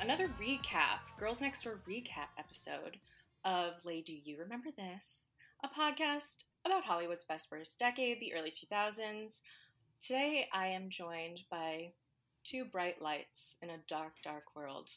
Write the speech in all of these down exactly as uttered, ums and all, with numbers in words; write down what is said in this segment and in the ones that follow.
another recap, Girls Next Door recap episode of Lay Do You Remember This? A podcast about Hollywood's best first decade, the early two thousands. Today I am joined by two bright lights in a dark, dark world.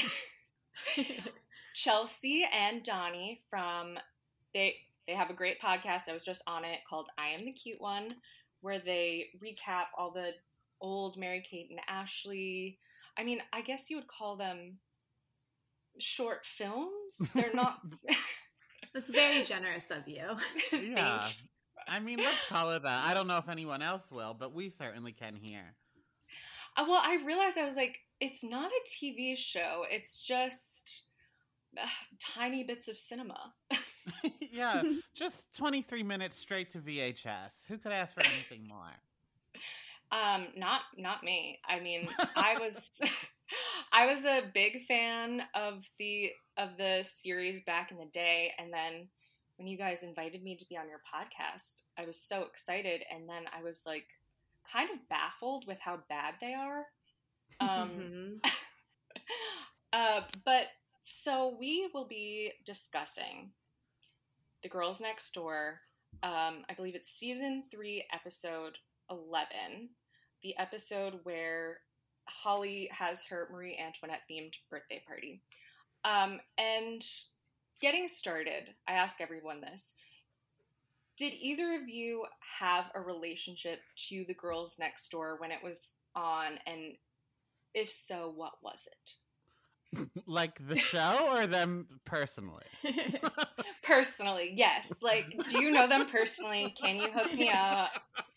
Chelsea and Donnie from, they they have a great podcast, I was just on it, called I Am the Cute One, where they recap all the old Mary-Kate and Ashley. I mean, I guess you would call them short films. They're not... That's very generous of you. Yeah. I mean, let's call it that. I don't know if anyone else will, but we certainly can here. Uh, well, I realized, I was like, it's not a T V show. It's just uh, tiny bits of cinema. Yeah, just twenty-three minutes straight to V H S. Who could ask for anything more? Um, not not me. I mean, I was I was a big fan of the of the series back in the day, and then when you guys invited me to be on your podcast, I was so excited, and then I was like kind of baffled with how bad they are. Um, Mm-hmm. uh, but so we will be discussing The Girls Next Door. Um, I believe it's season three, episode eleven, the episode where Holly has her Marie Antoinette themed birthday party. Um, and getting started, I ask everyone this. Did either of you have a relationship to The Girls Next Door when it was on? And if so, what was it? Like the show or them personally? Personally, yes. Like, do you know them personally? Can you hook me up?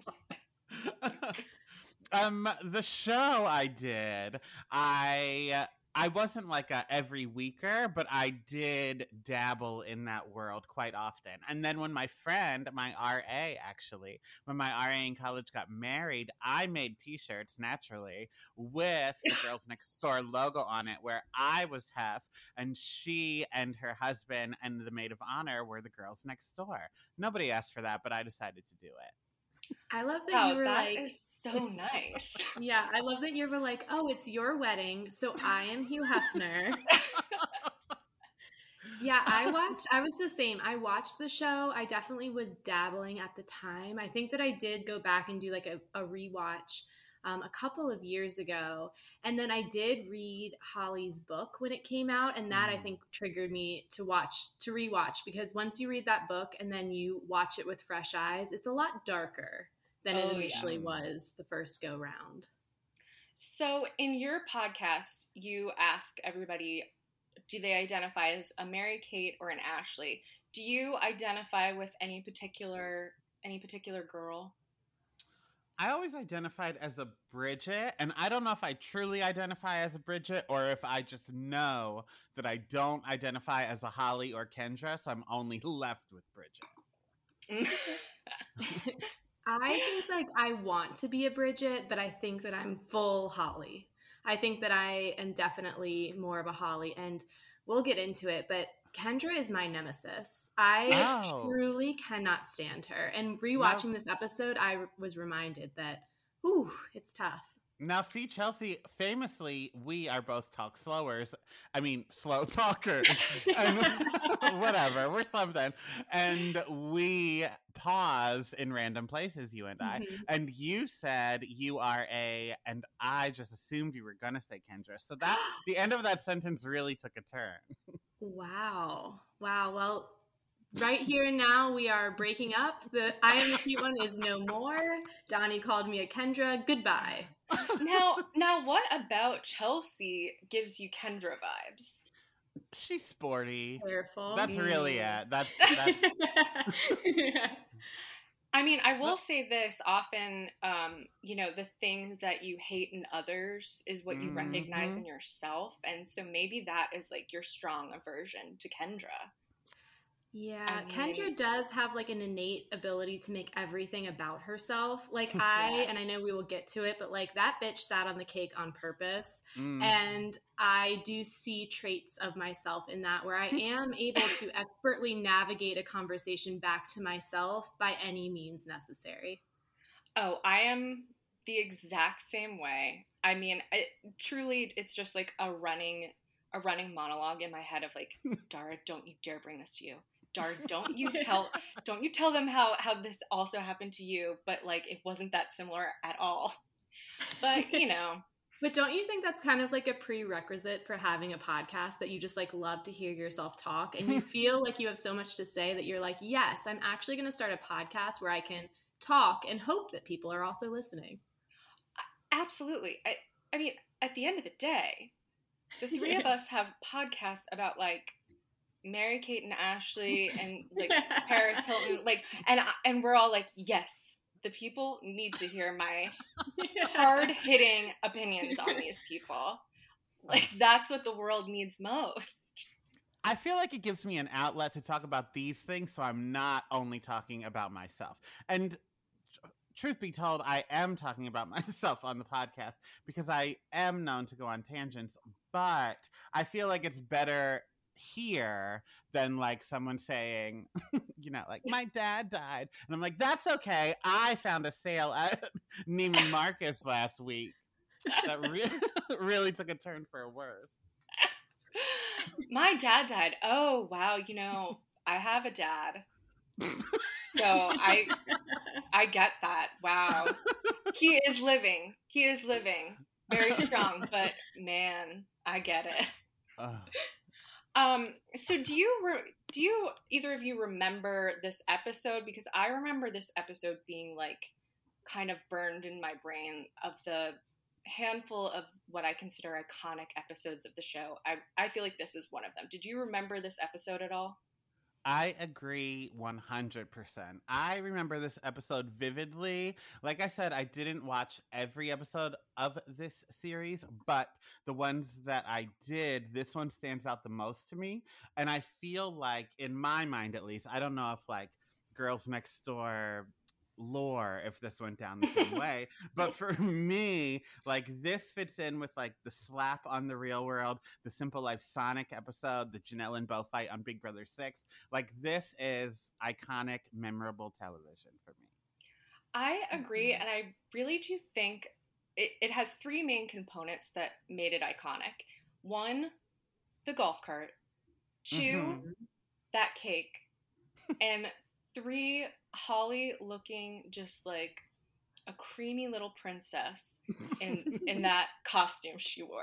um, the show I did, I I wasn't like a every weeker, but I did dabble in that world quite often. And then when my friend, my R A actually, when my R A in college got married, I made t-shirts naturally with the Girls Next Door logo on it, where I was Hef and she and her husband and the maid of honor were the Girls Next Door. Nobody asked for that, but I decided to do it. I love that Wow, you were that like, is so nice. yeah, I love that you were like, oh, it's your wedding, so I am Hugh Hefner. Yeah, I watched, I was the same. I watched the show. I definitely was dabbling at the time. I think that I did go back and do like a, a rewatch um, a couple of years ago. And then I did read Holly's book when it came out. And that, mm. I think, triggered me to watch, to rewatch, because once you read that book and then you watch it with fresh eyes, it's a lot darker than oh, it initially yeah. was the first go round. So in your podcast, you ask everybody, do they identify as a Mary-Kate or an Ashley? Do you identify with any particular any particular girl? I always identified as a Bridget, and I don't know if I truly identify as a Bridget or if I just know that I don't identify as a Holly or Kendra, so I'm only left with Bridget. I think like I want to be a Bridget, but I think that I'm full Holly. I think that I am definitely more of a Holly, and we'll get into it, but Kendra is my nemesis. I oh. truly cannot stand her. And rewatching now, this episode, I was reminded that, ooh, it's tough. Now, see, Chelsea, famously, we are both talk slowers. I mean, slow talkers. And whatever, we're something. And we pause in random places, you and I. Mm-hmm. And you said you are a, and I just assumed you were going to say Kendra. So that, the end of that sentence really took a turn. Wow. Wow. Well, right here and now, we are breaking up. The I Am the Cute One is no more. Donnie called me a Kendra. Goodbye. Now, now, what about Chelsea gives you Kendra vibes? She's sporty. Careful. That's really it. That's, that's... yeah. I mean, I will say this often, um, you know, the thing that you hate in others is what you mm-hmm. recognize in yourself. And so maybe that is like your strong aversion to Kendra. Yeah, I mean, Kendra does have like an innate ability to make everything about herself. Like I, yes. and I know we will get to it, but like that bitch sat on the cake on purpose. Mm. And I do see traits of myself in that, where I am able to expertly navigate a conversation back to myself by any means necessary. Oh, I am the exact same way. I mean, it, truly, it's just like a running a running monologue in my head of like, Dara, don't you dare bring this to you. Dara, don't you tell don't you tell them how how this also happened to you, but like it wasn't that similar at all. But you know. But don't you think that's kind of like a prerequisite for having a podcast, that you just like love to hear yourself talk and you feel like you have so much to say that you're like, yes, I'm actually going to start a podcast where I can talk and hope that people are also listening. Absolutely. I, I mean, at the end of the day, the three yeah. of us have podcasts about like Mary-Kate and Ashley and like Paris Hilton, like, and and we're all like, yes. The people need to hear my hard-hitting opinions on these people. Like, that's what the world needs most. I feel like it gives me an outlet to talk about these things, so I'm not only talking about myself. And truth be told, I am talking about myself on the podcast because I am known to go on tangents, but I feel like it's better here than like someone saying, you know, like my dad died, and I'm like, that's okay. I found a sale at Neiman Marcus last week that re- really took a turn for worse. My dad died. Oh wow, you know, I have a dad, so I I get that. Wow, he is living. He is living very strong, but man, I get it. Uh. Um, so do you, re- do you, either of you remember this episode? Because I remember this episode being like kind of burned in my brain of the handful of what I consider iconic episodes of the show. I, I feel like this is one of them. Did you remember this episode at all? I agree one hundred percent. I remember this episode vividly. Like I said, I didn't watch every episode of this series, but the ones that I did, this one stands out the most to me. And I feel like, in my mind at least, I don't know if like Girls Next Door lore if this went down the same way, but for me, like this fits in with like the slap on the Real World, the Simple Life Sonic episode, the Janelle and Bo fight on Big Brother six. Like this is iconic, memorable television for me. I agree, and I really do think it, it has three main components that made it iconic. One, the golf cart. Two, mm-hmm. that cake. And three, Holly looking just like a creamy little princess in in that costume she wore.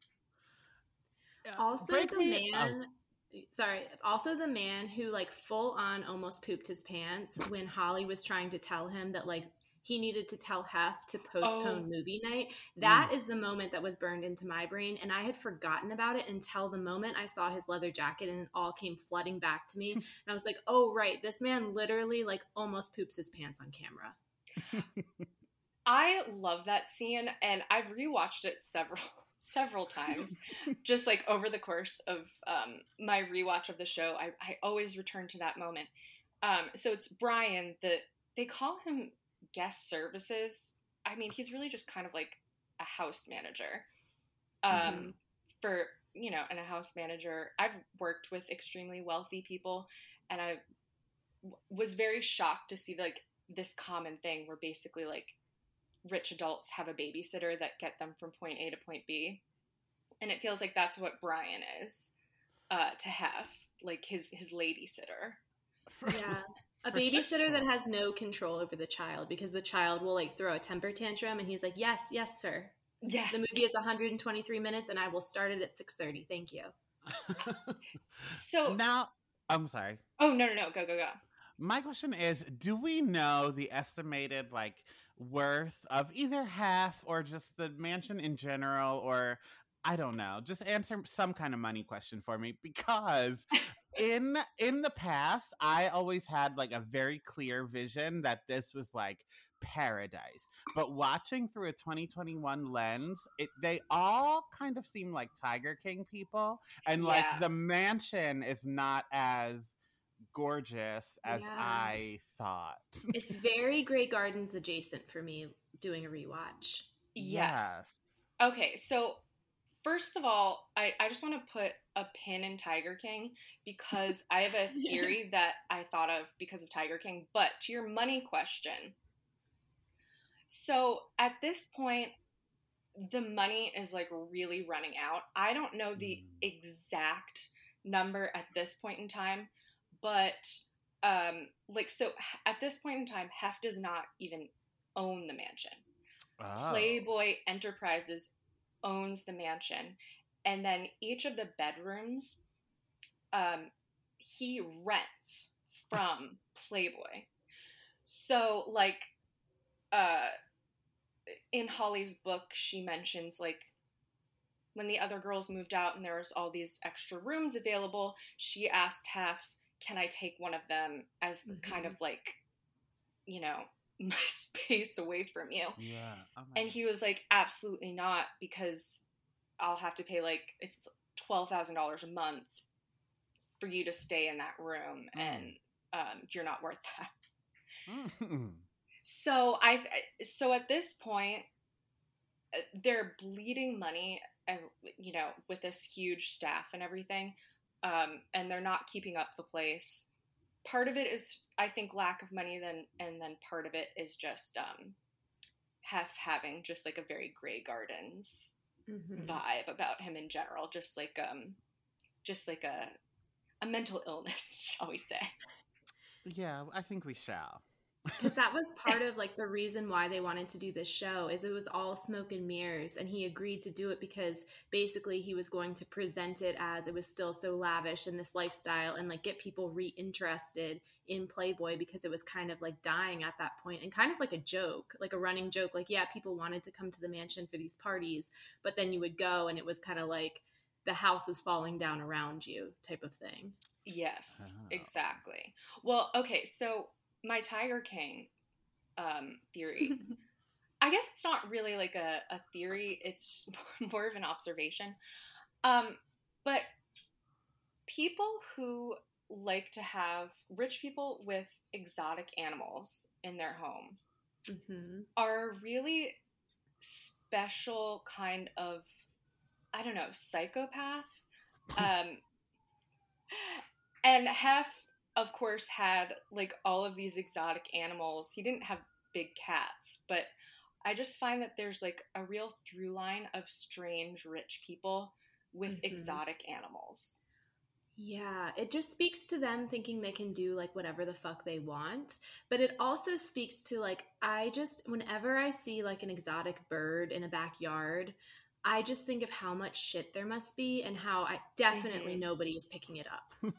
Also, Break the me. man. Oh. Sorry. Also, the man who like full on almost pooped his pants when Holly was trying to tell him that like he needed to tell Hef to postpone oh. movie night. That mm. is the moment that was burned into my brain, and I had forgotten about it until the moment I saw his leather jacket, and it all came flooding back to me. And I was like, oh, right, this man literally like almost poops his pants on camera. I love that scene, and I've rewatched it several several times, just like over the course of um, my rewatch of the show. I, I always return to that moment. Um, so it's Brian, the, they call him guest services. I mean, he's really just kind of like a house manager. Um, mm-hmm. For, you know, and a house manager, I've worked with extremely wealthy people, and I w- was very shocked to see like this common thing where basically like rich adults have a babysitter that get them from point A to point B. And it feels like that's what Brian is uh, to have, like his, his lady sitter. Yeah. A babysitter sure. that has no control over the child, because the child will like throw a temper tantrum and he's like, yes, yes, sir. Yes. The movie is one hundred twenty-three minutes and I will start it at six thirty. Thank you. So now, I'm sorry. Oh, no, no, no. Go, go, go. My question is, do we know the estimated like worth of either Hef or just the mansion in general, or I don't know, just answer some kind of money question for me, because in in the past I always had like a very clear vision that this was like paradise, but watching through a twenty twenty-one lens, it they all kind of seem like Tiger King people, and yeah. like the mansion is not as gorgeous as yeah. I thought. It's very Grey Gardens adjacent for me doing a rewatch. Yes. yes. Okay, so first of all, I, I just want to put a pin in Tiger King, because I have a theory that I thought of because of Tiger King. But to your money question, so at this point, the money is like really running out. I don't know the Mm. exact number at this point in time, but um, like so h- at this point in time, Hef does not even own the mansion. Oh. Playboy Enterprises owns the mansion, and then each of the bedrooms, um, he rents from Playboy. So, like, uh, in Holly's book, she mentions, like, when the other girls moved out and there was all these extra rooms available, she asked Hef, can I take one of them as Mhm. kind of like, you know, my space away from you? Yeah. Oh my And he was like, absolutely not, because I'll have to pay like, it's twelve thousand dollars a month for you to stay in that room, Mm. and um, you're not worth that. God. So I, so at this point, they're bleeding money, and you know, with this huge staff and everything, um, and they're not keeping up the place. Part of it is, I think, lack of money, then, and then part of it is just um, Hef having just like a very Grey Gardens Mhm. vibe about him in general, just like um, just like a a mental illness, shall we say? Yeah, I think we shall. Because that was part of like the reason why they wanted to do this show, is it was all smoke and mirrors, and he agreed to do it because basically he was going to present it as it was still so lavish in this lifestyle, and like get people reinterested in Playboy, because it was kind of like dying at that point, and kind of like a joke, like a running joke, like, yeah, people wanted to come to the mansion for these parties, but then you would go and it was kind of like the house is falling down around you type of thing. Yes, Oh. exactly. Well, okay, so my Tiger King um, theory, I guess it's not really like a, a theory, it's more of an observation. Um, but people who like to have, rich people with exotic animals in their home Mm-hmm. are a really special kind of, I don't know, psychopath. Um, and Hef, of course, had like all of these exotic animals. He didn't have big cats, but I just find that there's like a real through line of strange rich people with Mhm. exotic animals. Yeah, it just speaks to them thinking they can do like whatever the fuck they want. But it also speaks to like, I just, whenever I see like an exotic bird in a backyard, I just think of how much shit there must be and how I definitely Mhm. nobody is picking it up.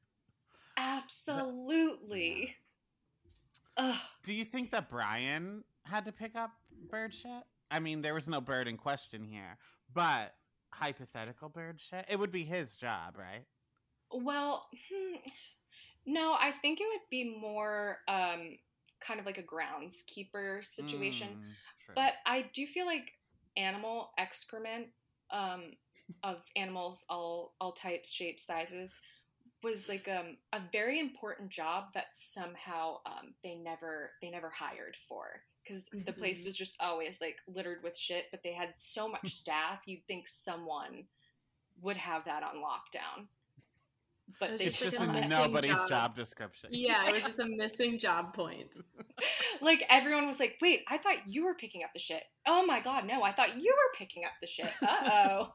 Absolutely. Ugh. Do you think that Brian had to pick up bird shit? I mean, there was no bird in question here, but hypothetical bird shit? It would be his job, right? Well, hmm, no, I think it would be more um, kind of like a groundskeeper situation. Mm, true. But I do feel like animal excrement um, of animals, all all types, shapes, sizes, was like um, a very important job that somehow um, they never they never hired for, because the place Mhm. was just always like littered with shit. But they had so much staff, you'd think someone would have that on lockdown. It But was they It's just like just a in missing nobody's job. job description. Yeah, it was just a missing job point. like everyone was like, wait, I thought you were picking up the shit. Oh my god, no, I thought you were picking up the shit. Uh-oh.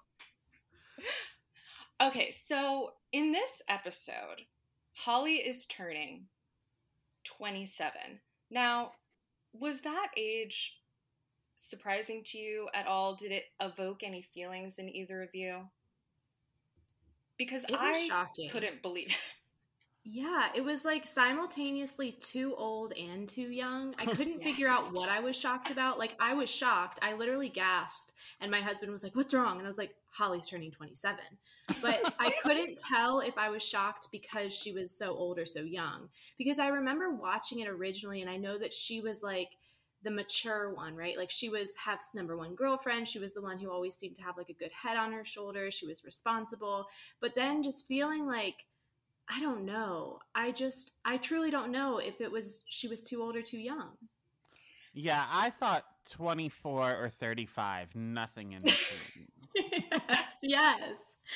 Okay, so in this episode, Holly is turning twenty-seven. Now, was that age surprising to you at all? Did it evoke any feelings in either of you? Because It was I shocking. couldn't believe it. Yeah, it was like simultaneously too old and too young. I couldn't figure Yes. out what I was shocked about. Like, I was shocked. I literally gasped. And my husband was like, "What's wrong?" And I was like, "Holly's turning twenty-seven." But I couldn't tell if I was shocked because she was so old or so young. Because I remember watching it originally, and I know that she was like the mature one, right? Like, she was Hef's number one girlfriend. She was the one who always seemed to have like a good head on her shoulders. She was responsible. But then just feeling like, I don't know. I just, I truly don't know if it was, she was too old or too young. Yeah, I thought twenty-four or thirty-five, nothing in between. yes, yes.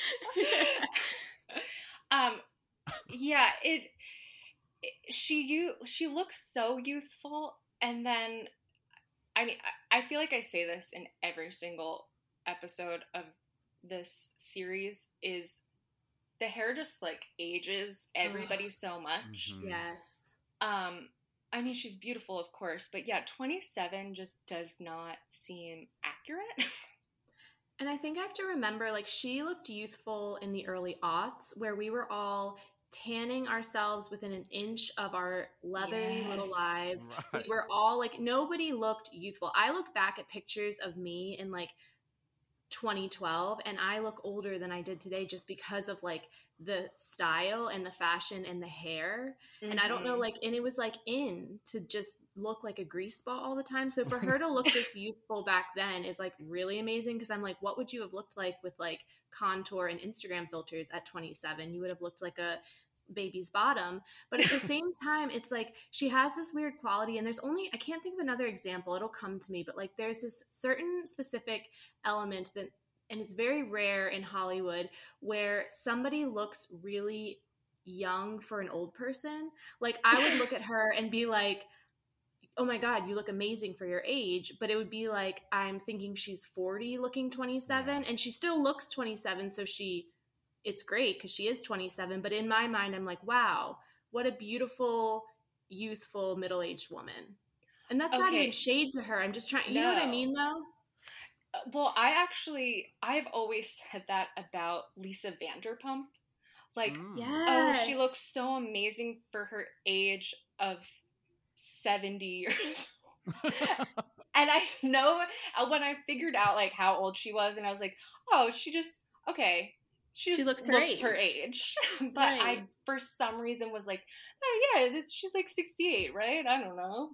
um, yeah, it, it, she, you, she looks so youthful, and then I mean, I feel like I say this in every single episode of this series, is the hair just like ages everybody Ugh. so much. Mm-hmm. Yes. Um, I mean, she's beautiful, of course, but yeah, twenty-seven just does not seem accurate. And I think I have to remember, like, she looked youthful in the early aughts, where we were all tanning ourselves within an inch of our leathery yes. little lives. Right. We were all like, nobody looked youthful. I look back at pictures of me in like twenty twelve, and I look older than I did today just because of like the style and the fashion and the hair. Mm-hmm. And I don't know, like, and it was like in to just look like a grease ball all the time. So for her to look this youthful back then is like really amazing, because I'm like, what would you have looked like with like contour and Instagram filters at twenty-seven? You would have looked like a baby's bottom. But at the same time, it's like she has this weird quality, and there's only, I can't think of another example, it'll come to me, but like there's this certain specific element that, and it's very rare in Hollywood, where somebody looks really young for an old person. Like I would look at her and be like, oh my God, you look amazing for your age. But it would be like, I'm thinking she's forty looking twenty-seven, yeah. and she still looks twenty-seven. So she, it's great because she is twenty-seven. But in my mind, I'm like, wow, what a beautiful, youthful, middle-aged woman. And that's okay. Not even shade to her. I'm just trying, you no. know what I mean though? Well, I actually, I've always said that about Lisa Vanderpump. Like, mm. yes. oh, she looks so amazing for her age of seventy years. And I know when I figured out like how old she was, and I was like, oh, she just, okay. She just she looks, her, looks age. her age. But right. I, for some reason, was like, oh, yeah, it's, she's like sixty-eight, right? I don't know.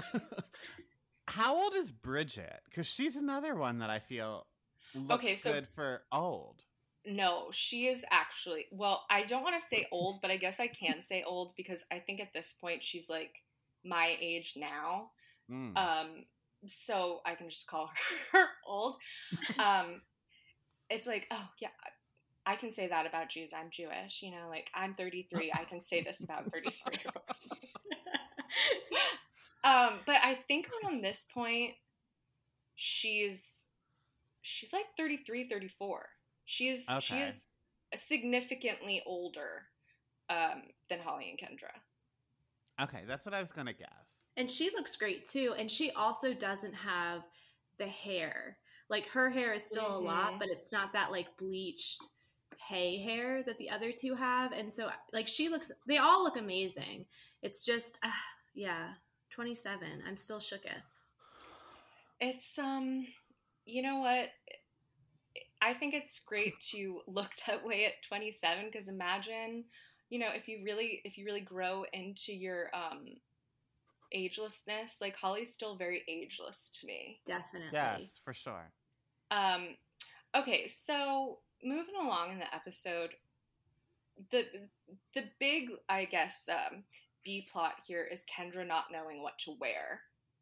How old is Bridget? Because she's another one that I feel looks okay, so, good for old. No, she is actually, well, I don't want to say old, but I guess I can say old because I think at this point she's like my age now. Mm. Um, so I can just call her old. Um, it's like, oh, yeah, I can say that about Jews. I'm Jewish, you know, like I'm thirty-three. I can say this about thirty-three-year-olds. Um, but I think around this point, she's, she's like thirty-three, thirty-four. She is, okay. she is significantly older, um, than Holly and Kendra. Okay. That's what I was going to guess. And she looks great too. And she also doesn't have the hair. Like her hair is still mm-hmm. a lot, but it's not that like bleached hay hair that the other two have. And so like she looks, they all look amazing. It's just, uh, yeah. twenty-seven. I'm still shooketh. It's, um, you know what? I think it's great to look that way at twenty-seven, because imagine, you know, if you really, if you really grow into your, um, agelessness, like Holly's still very ageless to me. Definitely. Yes, for sure. Um, okay. So moving along in the episode, the, the big, I guess, um, B plot here is Kendra not knowing what to wear,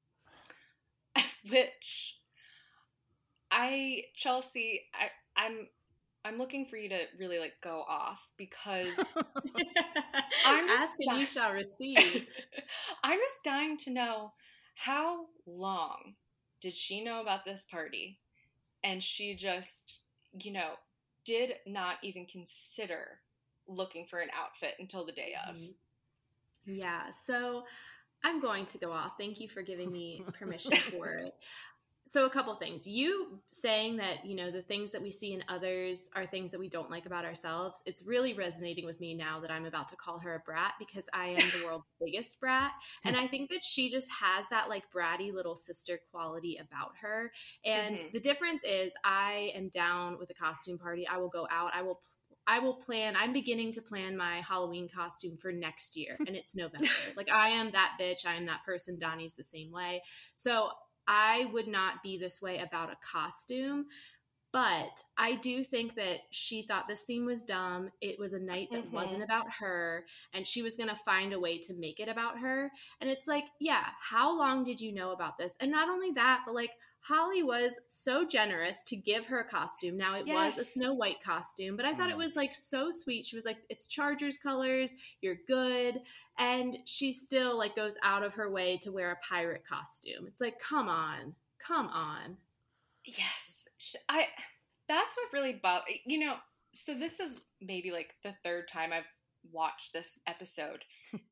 which I, Chelsea, I, I'm, I'm looking for you to really like go off, because I'm just ask and you shall receive. I'm just dying to know, how long did she know about this party, and she just, you know, did not even consider looking for an outfit until the day of. Mm-hmm. Yeah, so I'm going to go off. Thank you for giving me permission for it. So a couple things. You saying that, you know, the things that we see in others are things that we don't like about ourselves. It's really resonating with me now that I'm about to call her a brat, because I am the world's biggest brat. And I think that she just has that like bratty little sister quality about her. And mm-hmm. the difference is I am down with a costume party. I will go out. I will I will plan, I'm beginning to plan my Halloween costume for next year, and it's November. Like, I am that bitch. I am that person. Donnie's the same way. So I would not be this way about a costume, but I do think that she thought this theme was dumb. It was a night that mm-hmm. wasn't about her, and she was going to find a way to make it about her. And it's like, yeah, how long did you know about this? And not only that, but like, Holly was so generous to give her a costume. Now, it Yes. was a Snow White costume, but I thought it was like so sweet. She was like, it's Chargers colors, you're good. And she still like goes out of her way to wear a pirate costume. It's like, come on, come on. Yes. I, that's what really bothered, you know, so this is maybe like the third time I've watched this episode.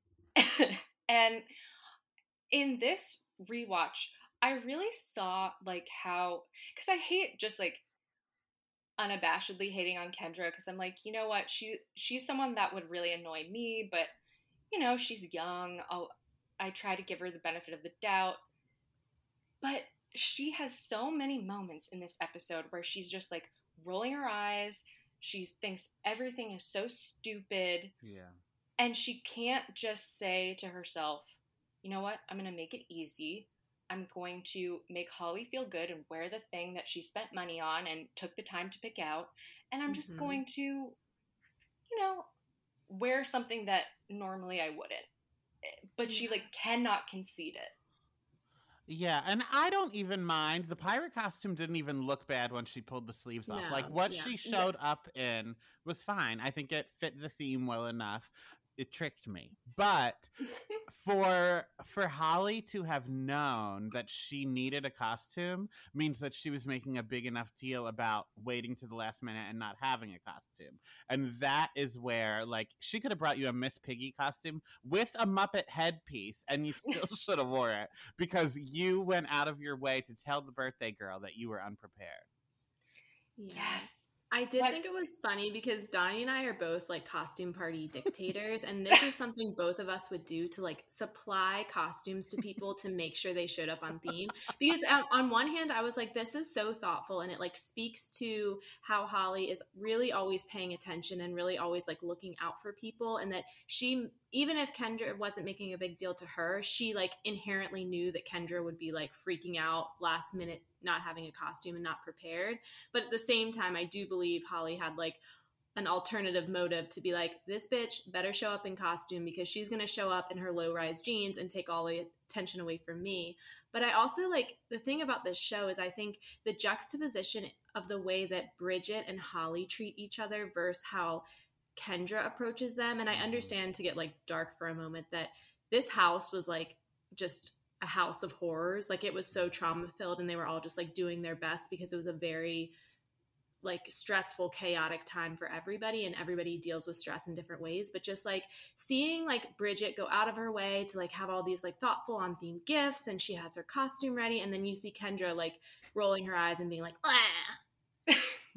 And in this rewatch, I really saw like how, because I hate just like unabashedly hating on Kendra, because I'm like, you know what, she she's someone that would really annoy me, but you know, she's young. I'll I try to give her the benefit of the doubt. But she has so many moments in this episode where she's just like rolling her eyes. She thinks everything is so stupid. Yeah. And she can't just say to herself, you know what, I'm going to make it easy. I'm going to make Holly feel good and wear the thing that she spent money on and took the time to pick out. And I'm just mm-hmm. going to, you know, wear something that normally I wouldn't. But yeah. she, like, cannot concede it. Yeah, and I don't even mind. The pirate costume didn't even look bad when she pulled the sleeves off. No, like, what yeah. she showed yeah. up in was fine. I think it fit the theme well enough. It tricked me. But for for Holly to have known that she needed a costume means that she was making a big enough deal about waiting to the last minute and not having a costume. And that is where, like, she could have brought you a Miss Piggy costume with a Muppet headpiece and you still should have wore it because you went out of your way to tell the birthday girl that you were unprepared. Yes. I did what? think it was funny because Donnie and I are both like costume party dictators, and this is something both of us would do to like supply costumes to people to make sure they showed up on theme. Because um, on one hand, I was like, this is so thoughtful, and it like speaks to how Holly is really always paying attention and really always like looking out for people, and that she, even if Kendra wasn't making a big deal to her, she like inherently knew that Kendra would be like freaking out last minute, not having a costume and not prepared. But at the same time, I do believe Holly had like an alternative motive to be like, this bitch better show up in costume because she's going to show up in her low-rise jeans and take all the attention away from me. But I also like, the thing about this show is I think the juxtaposition of the way that Bridget and Holly treat each other versus how Kendra approaches them. And I understand, to get like dark for a moment, that this house was like just a house of horrors. Like, it was so trauma filled and they were all just like doing their best because it was a very like stressful, chaotic time for everybody, and everybody deals with stress in different ways. But just like seeing like Bridget go out of her way to like have all these like thoughtful on theme gifts, and she has her costume ready, and then you see Kendra like rolling her eyes and being like, ah.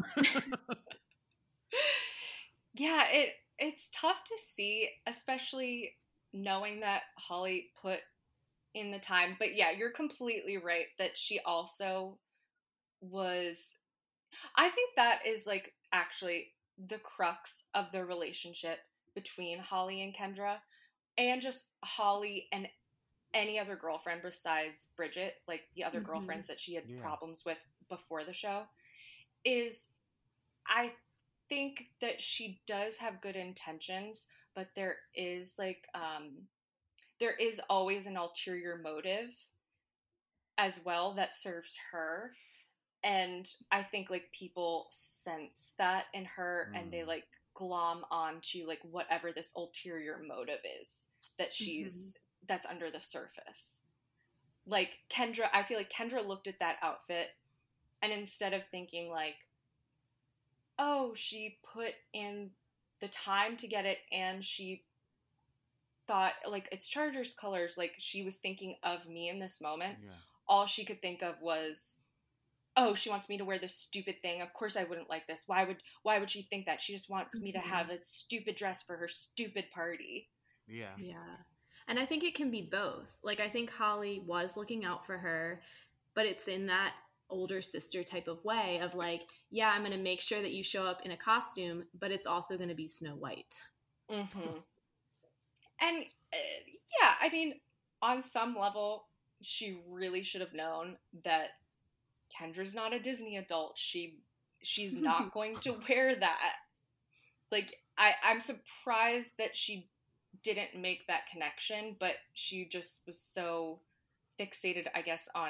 Yeah, it it's tough to see, especially knowing that Holly put in the time. But yeah, you're completely right that she also was, I think that is like actually the crux of the relationship between Holly and Kendra, and just Holly and any other girlfriend besides Bridget, like the other mm-hmm. girlfriends that she had yeah. problems with before the show, is I think that she does have good intentions, but there is like um there is always an ulterior motive as well that serves her, and I think like people sense that in her mm. and they like glom onto like whatever this ulterior motive is that she's mm-hmm. that's under the surface. Like Kendra, I feel like Kendra looked at that outfit and instead of thinking like, oh, she put in the time to get it and she thought like it's Chargers colors, like she was thinking of me in this moment. Yeah. All she could think of was, oh, she wants me to wear this stupid thing. Of course I wouldn't like this. Why would why would she think that? She just wants mm-hmm. me to have a stupid dress for her stupid party. Yeah. Yeah. And I think it can be both. Like, I think Holly was looking out for her, but it's in that older sister type of way of like, yeah, I'm going to make sure that you show up in a costume, but it's also going to be Snow White. Mm-hmm. And uh, yeah, I mean, on some level, she really should have known that Kendra's not a Disney adult. She she's not going to wear that. Like, I, I'm surprised that she didn't make that connection, but she just was so fixated, I guess, on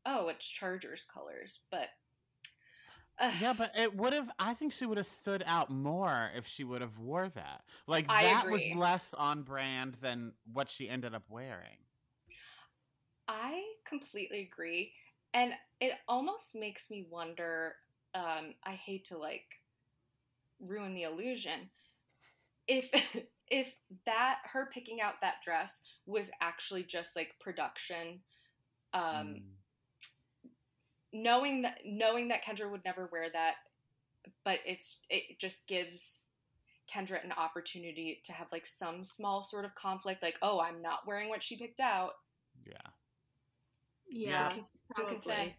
oh, it's Chargers colors, but uh, yeah, but it would have. I think she would have stood out more if she would have wore that. Like I that agree. was less on brand than what she ended up wearing. I completely agree, and it almost makes me wonder. Um, I hate to like ruin the illusion. If if that her picking out that dress was actually just like production, um, mm. knowing that knowing that Kendra would never wear that, but it's it just gives Kendra an opportunity to have like some small sort of conflict, like, oh, I'm not wearing what she picked out. Yeah. Yeah. Who can say?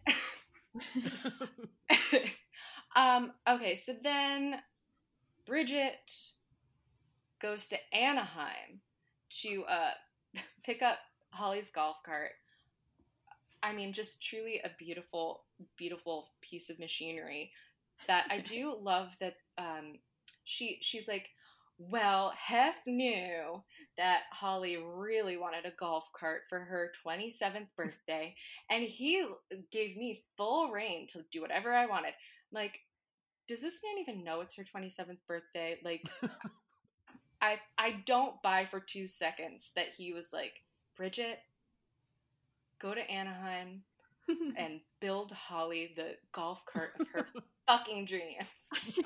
um, okay, so then Bridget goes to Anaheim to uh, pick up Holly's golf cart. I mean, just truly a beautiful, beautiful piece of machinery that I do love that um, she she's like, well, Hef knew that Holly really wanted a golf cart for her twenty-seventh birthday, and he gave me full reign to do whatever I wanted. I'm like, does this man even know it's her twenty-seventh birthday? Like, I I don't buy for two seconds that he was like, Bridget, go to Anaheim and build Holly the golf cart of her fucking dreams.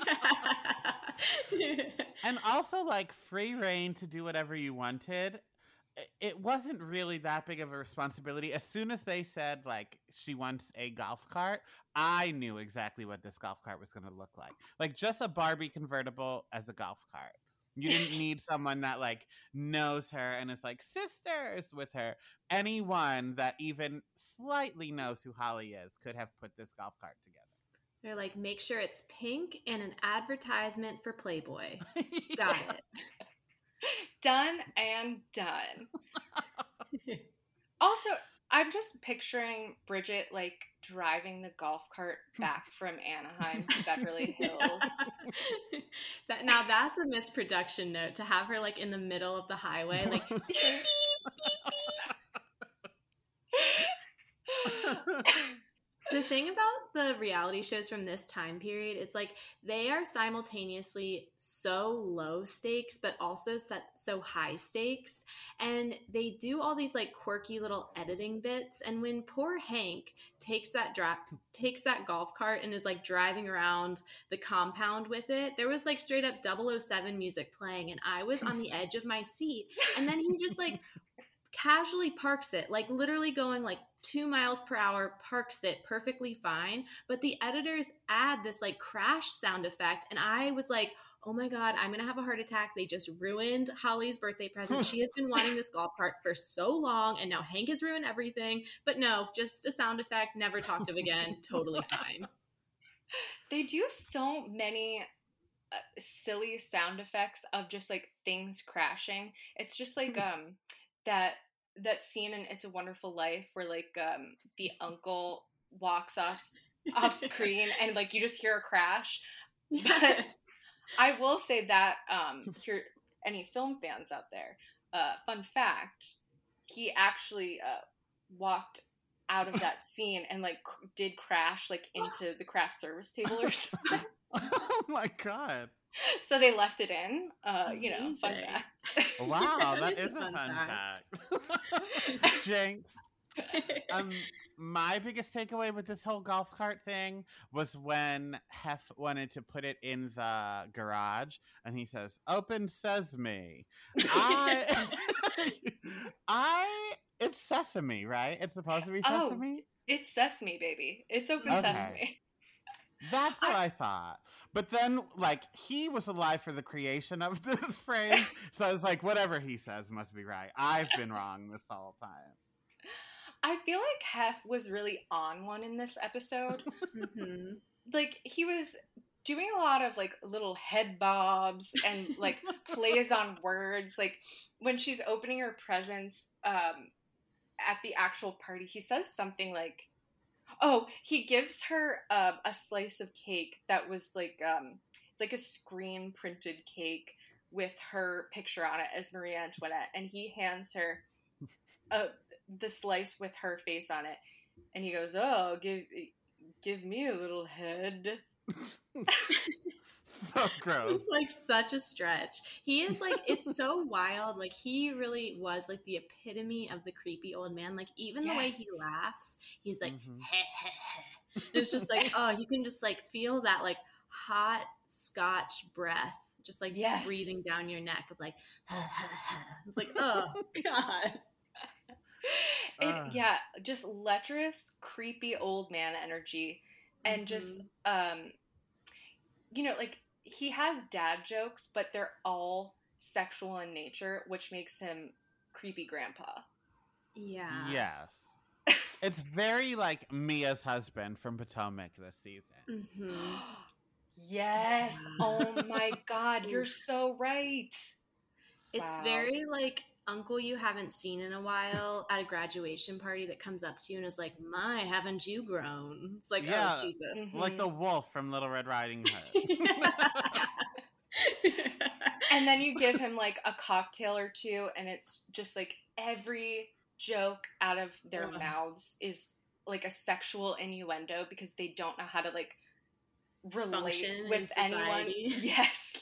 And also, like, free reign to do whatever you wanted. It wasn't really that big of a responsibility. As soon as they said, like, she wants a golf cart, I knew exactly what this golf cart was going to look like. Like, just a Barbie convertible as a golf cart. You didn't need someone that, like, knows her and is, like, sisters with her. Anyone that even slightly knows who Holly is could have put this golf cart together. They're like, make sure it's pink and an advertisement for Playboy. Got it. Done and done. Also, I'm just picturing Bridget, like, driving the golf cart back from Anaheim to Beverly Hills. that Now that's a misproduction note, to have her, like, in the middle of the highway, like, beep, beep, beep, beep. The thing about the reality shows from this time period is, like, they are simultaneously so low stakes, but also set so high stakes. And they do all these, like, quirky little editing bits. And when poor Hank takes that dra- takes that golf cart and is, like, driving around the compound with it, there was, like, straight up double oh seven music playing, and I was on the edge of my seat. And then he just, like, casually parks it, like, literally going, like, two miles per hour, parks it perfectly fine. But the editors add this, like, crash sound effect. And I was like, oh my God, I'm going to have a heart attack. They just ruined Holly's birthday present. She has been wanting this golf cart for so long, and now Hank has ruined everything. But no, just a sound effect, never talked of again. Totally fine. They do so many uh, silly sound effects of just, like, things crashing. It's just like um that that scene in It's a Wonderful Life where, like, um, the uncle walks off off screen and, like, you just hear a crash. Yes. But I will say that, um, here, any film fans out there, uh, fun fact, he actually uh, walked out of that scene and, like, cr- did crash, like, into the craft service table or something. Oh my God. So they left it in, uh, you know, fun fact. Wow, that, that is, is a fun, fun fact. fact. Jinx. Um, my biggest takeaway with this whole golf cart thing was when Hef wanted to put it in the garage, and he says, "Open sesame." I, I, it's sesame, right? It's supposed to be sesame. Oh, it's sesame, baby. It's open okay. sesame. That's what I, I thought. But then, like, he was alive for the creation of this phrase. So I was like, whatever he says must be right. I've been wrong this whole time. I feel like Hef was really on one in this episode. Mm-hmm. Like, he was doing a lot of, like, little head bobs and, like, plays on words. Like, when she's opening her presents um, at the actual party, he says something like, oh, he gives her uh, a slice of cake that was like, um, it's like a screen printed cake with her picture on it as Marie Antoinette. And he hands her uh, the slice with her face on it. and he goes, "Oh, give give me a little head." So gross. It's like such a stretch. He is like, it's so wild. Like he really was like the epitome of the creepy old man. Like even the way Yes. he laughs, he's like, Mhm. heh, heh, heh. It's just like, oh, you can just like feel that like hot Scotch breath just like Yes. breathing down your neck of like, ha, ha, ha. It's like, oh God. It, Ugh. yeah, just lecherous, creepy old man energy. And just, um, you know, like he has dad jokes, but they're all sexual in nature, which makes him creepy grandpa. Yeah. Yes. It's very like Mia's husband from Potomac this season. Mm-hmm. Yes. Yeah. Oh my God, you're so right. It's Wow. very like uncle you haven't seen in a while at a graduation party that comes up to you and is like, my, haven't you grown? It's like, Yeah. oh, Jesus. Mhm. Like the wolf from Little Red Riding Hood. And then you give him like a cocktail or two, and it's just like every joke out of their Ugh. mouths is like a sexual innuendo because they don't know how to like relate Function with in anyone. society. Yes.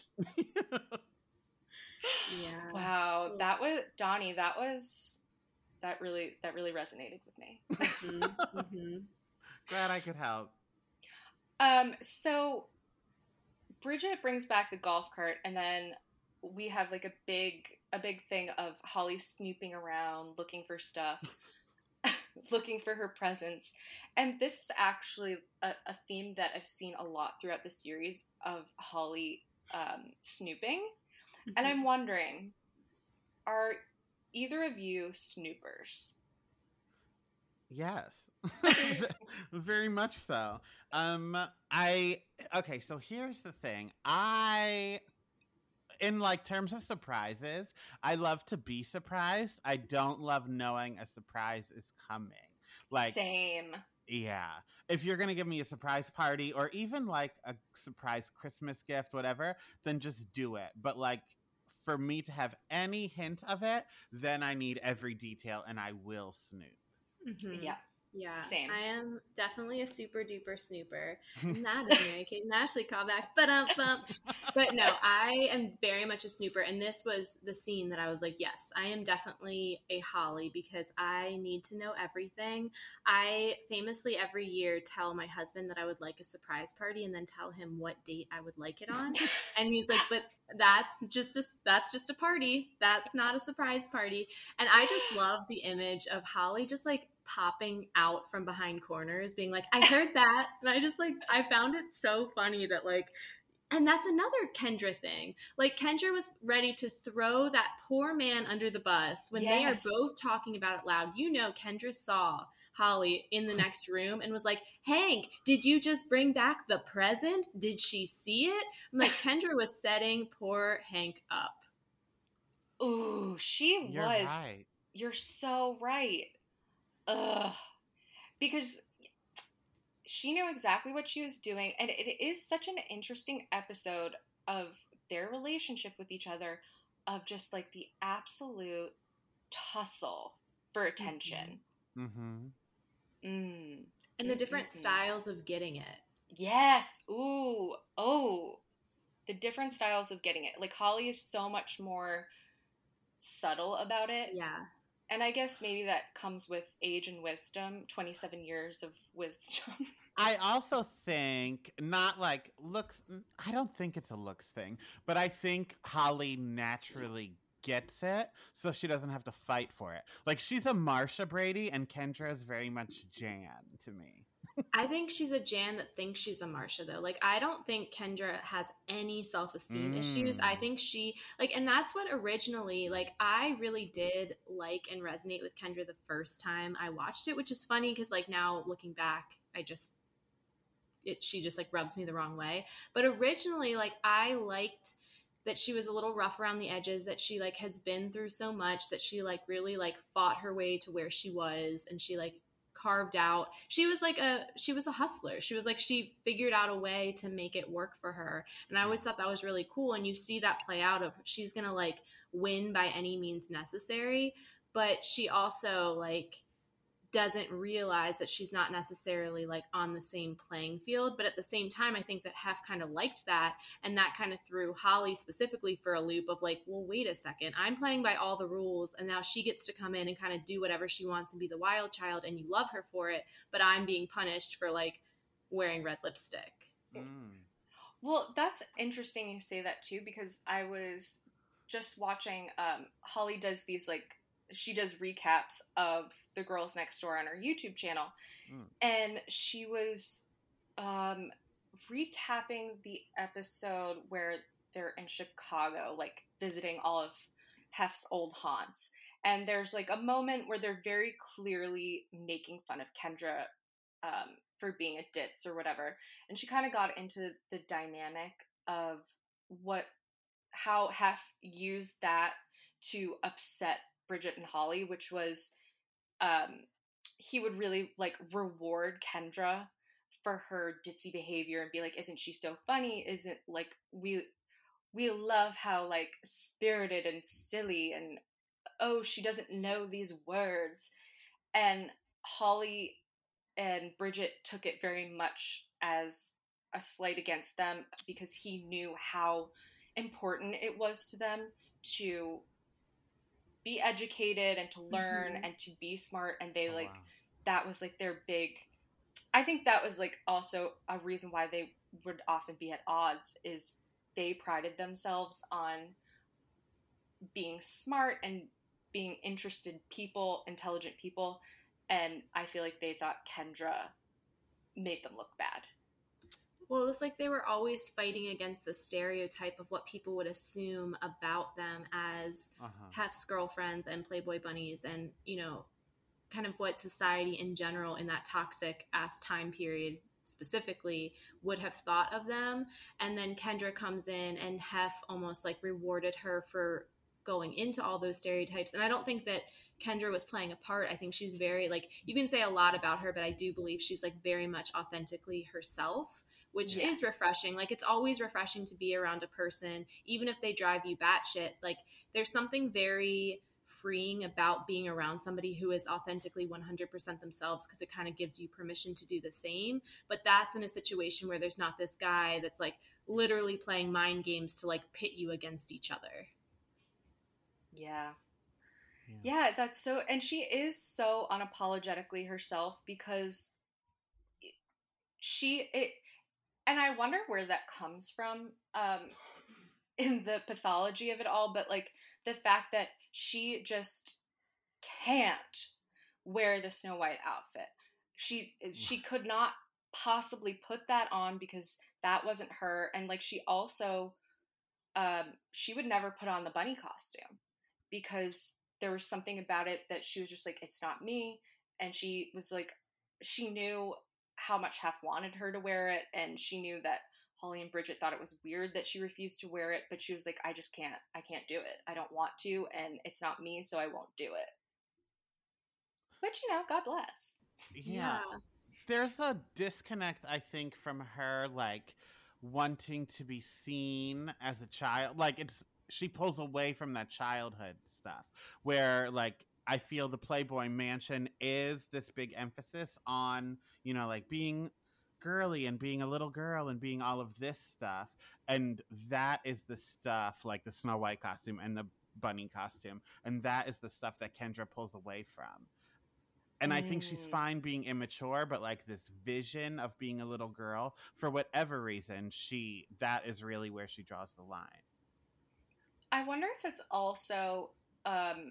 Yeah. Wow. That was Donnie. That was that really that really resonated with me. Mm-hmm. Mm-hmm. Glad I could help. Um. So Bridget brings back the golf cart, and then we have like a big a big thing of Holly snooping around looking for stuff, looking for her presents. And this is actually a, a theme that I've seen a lot throughout the series of Holly um, snooping. Mm-hmm. And I'm wondering, are either of you snoopers? Yes. Very much so. Um I okay, so here's the thing. I in like terms of surprises, I love to be surprised. I don't love knowing a surprise is coming. Like Same. yeah. If you're going to give me a surprise party or even like a surprise Christmas gift, whatever, then just do it. But like for me to have any hint of it, then I need every detail and I will snoop. Mm-hmm. Yeah. Yeah, Same. I am definitely a super duper snooper. And that is Mary Kate and Ashley callback. Ba-dum-bum. But no, I am very much a snooper. And this was the scene that I was like, yes, I am definitely a Holly because I need to know everything. I famously every year tell my husband that I would like a surprise party and then tell him what date I would like it on. And he's like, but that's just a, that's just a party. That's not a surprise party. And I just love the image of Holly just like popping out from behind corners being like, I heard that. And I just like, I found it so funny that like, and that's another Kendra thing. Like Kendra was ready to throw that poor man under the bus when Yes. they are both talking about it loud. You know, Kendra saw Holly in the next room and was like, Hank, did you just bring back the present? Did she see it? I'm like, Kendra was setting poor Hank up. Ooh, she You're was. right. You're so right. Ugh. Because she knew exactly what she was doing. And it is such an interesting episode of their relationship with each other, of just like the absolute tussle for attention. Mm-hmm. Mm. And the different Mm-hmm. styles of getting it. Yes. Ooh. Oh. The different styles of getting it. Like Holly is so much more subtle about it. Yeah. And I guess maybe that comes with age and wisdom, twenty-seven years of wisdom. I also think not like looks. I don't think it's a looks thing, but I think Holly naturally gets it, so she doesn't have to fight for it. Like she's a Marsha Brady, and Kendra is very much Jan to me. I think she's a Jan that thinks she's a Marsha though. Like I don't think Kendra has any self-esteem Mm. issues. I think she like, and that's what originally like I really did like and resonate with Kendra the first time I watched it, which is funny because like now looking back, I just it she just like rubs me the wrong way. But originally, like I liked that she was a little rough around the edges, that she like has been through so much, that she like really like fought her way to where she was, and she like carved out. She was like a she was a hustler. She was like she figured out a way to make it work for her. And I always thought that was really cool. And you see that play out of she's gonna like win by any means necessary, but she also like doesn't realize that she's not necessarily like on the same playing field. But at the same time, I think that Hef kind of liked that, and that kind of threw Holly specifically for a loop of like, well, wait a second, I'm playing by all the rules, and now she gets to come in and kind of do whatever she wants and be the wild child, and you love her for it, but I'm being punished for like wearing red lipstick. Mm. Well, that's interesting you say that too, because I was just watching, um, Holly does these like, she does recaps of The Girls Next Door on her YouTube channel. Mm. And she was um, recapping the episode where they're in Chicago, like visiting all of Hef's old haunts. And there's like a moment where they're very clearly making fun of Kendra um, for being a ditz or whatever. And she kind of got into the dynamic of what, how Hef used that to upset Bridget and Holly, which was um, he would really like reward Kendra for her ditzy behavior and be like, isn't she so funny? Isn't like we we love how like spirited and silly, and oh, she doesn't know these words. And Holly and Bridget took it very much as a slight against them because he knew how important it was to them to be educated and to learn mm-hmm. and to be smart, and they oh, like wow. that was like their big, I think that was like also a reason why they would often be at odds, is they prided themselves on being smart and being interested people, intelligent people, and I feel like they thought Kendra made them look bad. Well, it was like they were always fighting against the stereotype of what people would assume about them as uh-huh. Hef's girlfriends and Playboy bunnies, and, you know, kind of what society in general in that toxic ass time period specifically would have thought of them. And then Kendra comes in and Hef almost like rewarded her for going into all those stereotypes. And I don't think that Kendra was playing a part. I think she's very like, you can say a lot about her, but I do believe she's like very much authentically herself, which yes. is refreshing. Like, it's always refreshing to be around a person, even if they drive you batshit. Like, there's something very freeing about being around somebody who is authentically one hundred percent themselves, because it kind of gives you permission to do the same. But that's in a situation where there's not this guy that's like literally playing mind games to like pit you against each other. Yeah. Yeah, yeah that's so, and she is so unapologetically herself, because she, it, and I wonder where that comes from um, in the pathology of it all, but like the fact that she just can't wear the Snow White outfit. She she could not possibly put that on because that wasn't her. And like she also, um, she would never put on the bunny costume because there was something about it that she was just like, it's not me. And she was like, she knew how much Hef wanted her to wear it, and she knew that Holly and Bridget thought it was weird that she refused to wear it, but she was like, I just can't, I can't do it. I don't want to, and it's not me, so I won't do it. But, you know, God bless. Yeah. yeah. There's a disconnect, I think, from her, like, wanting to be seen as a child. Like, it's, she pulls away from that childhood stuff, where, like, I feel the Playboy Mansion is this big emphasis on, you know, like being girly and being a little girl and being all of this stuff. And that is the stuff, like the Snow White costume and the bunny costume. And that is the stuff that Kendra pulls away from. And mm. I think she's fine being immature, but like this vision of being a little girl, for whatever reason, she, that is really where she draws the line. I wonder if it's also, um,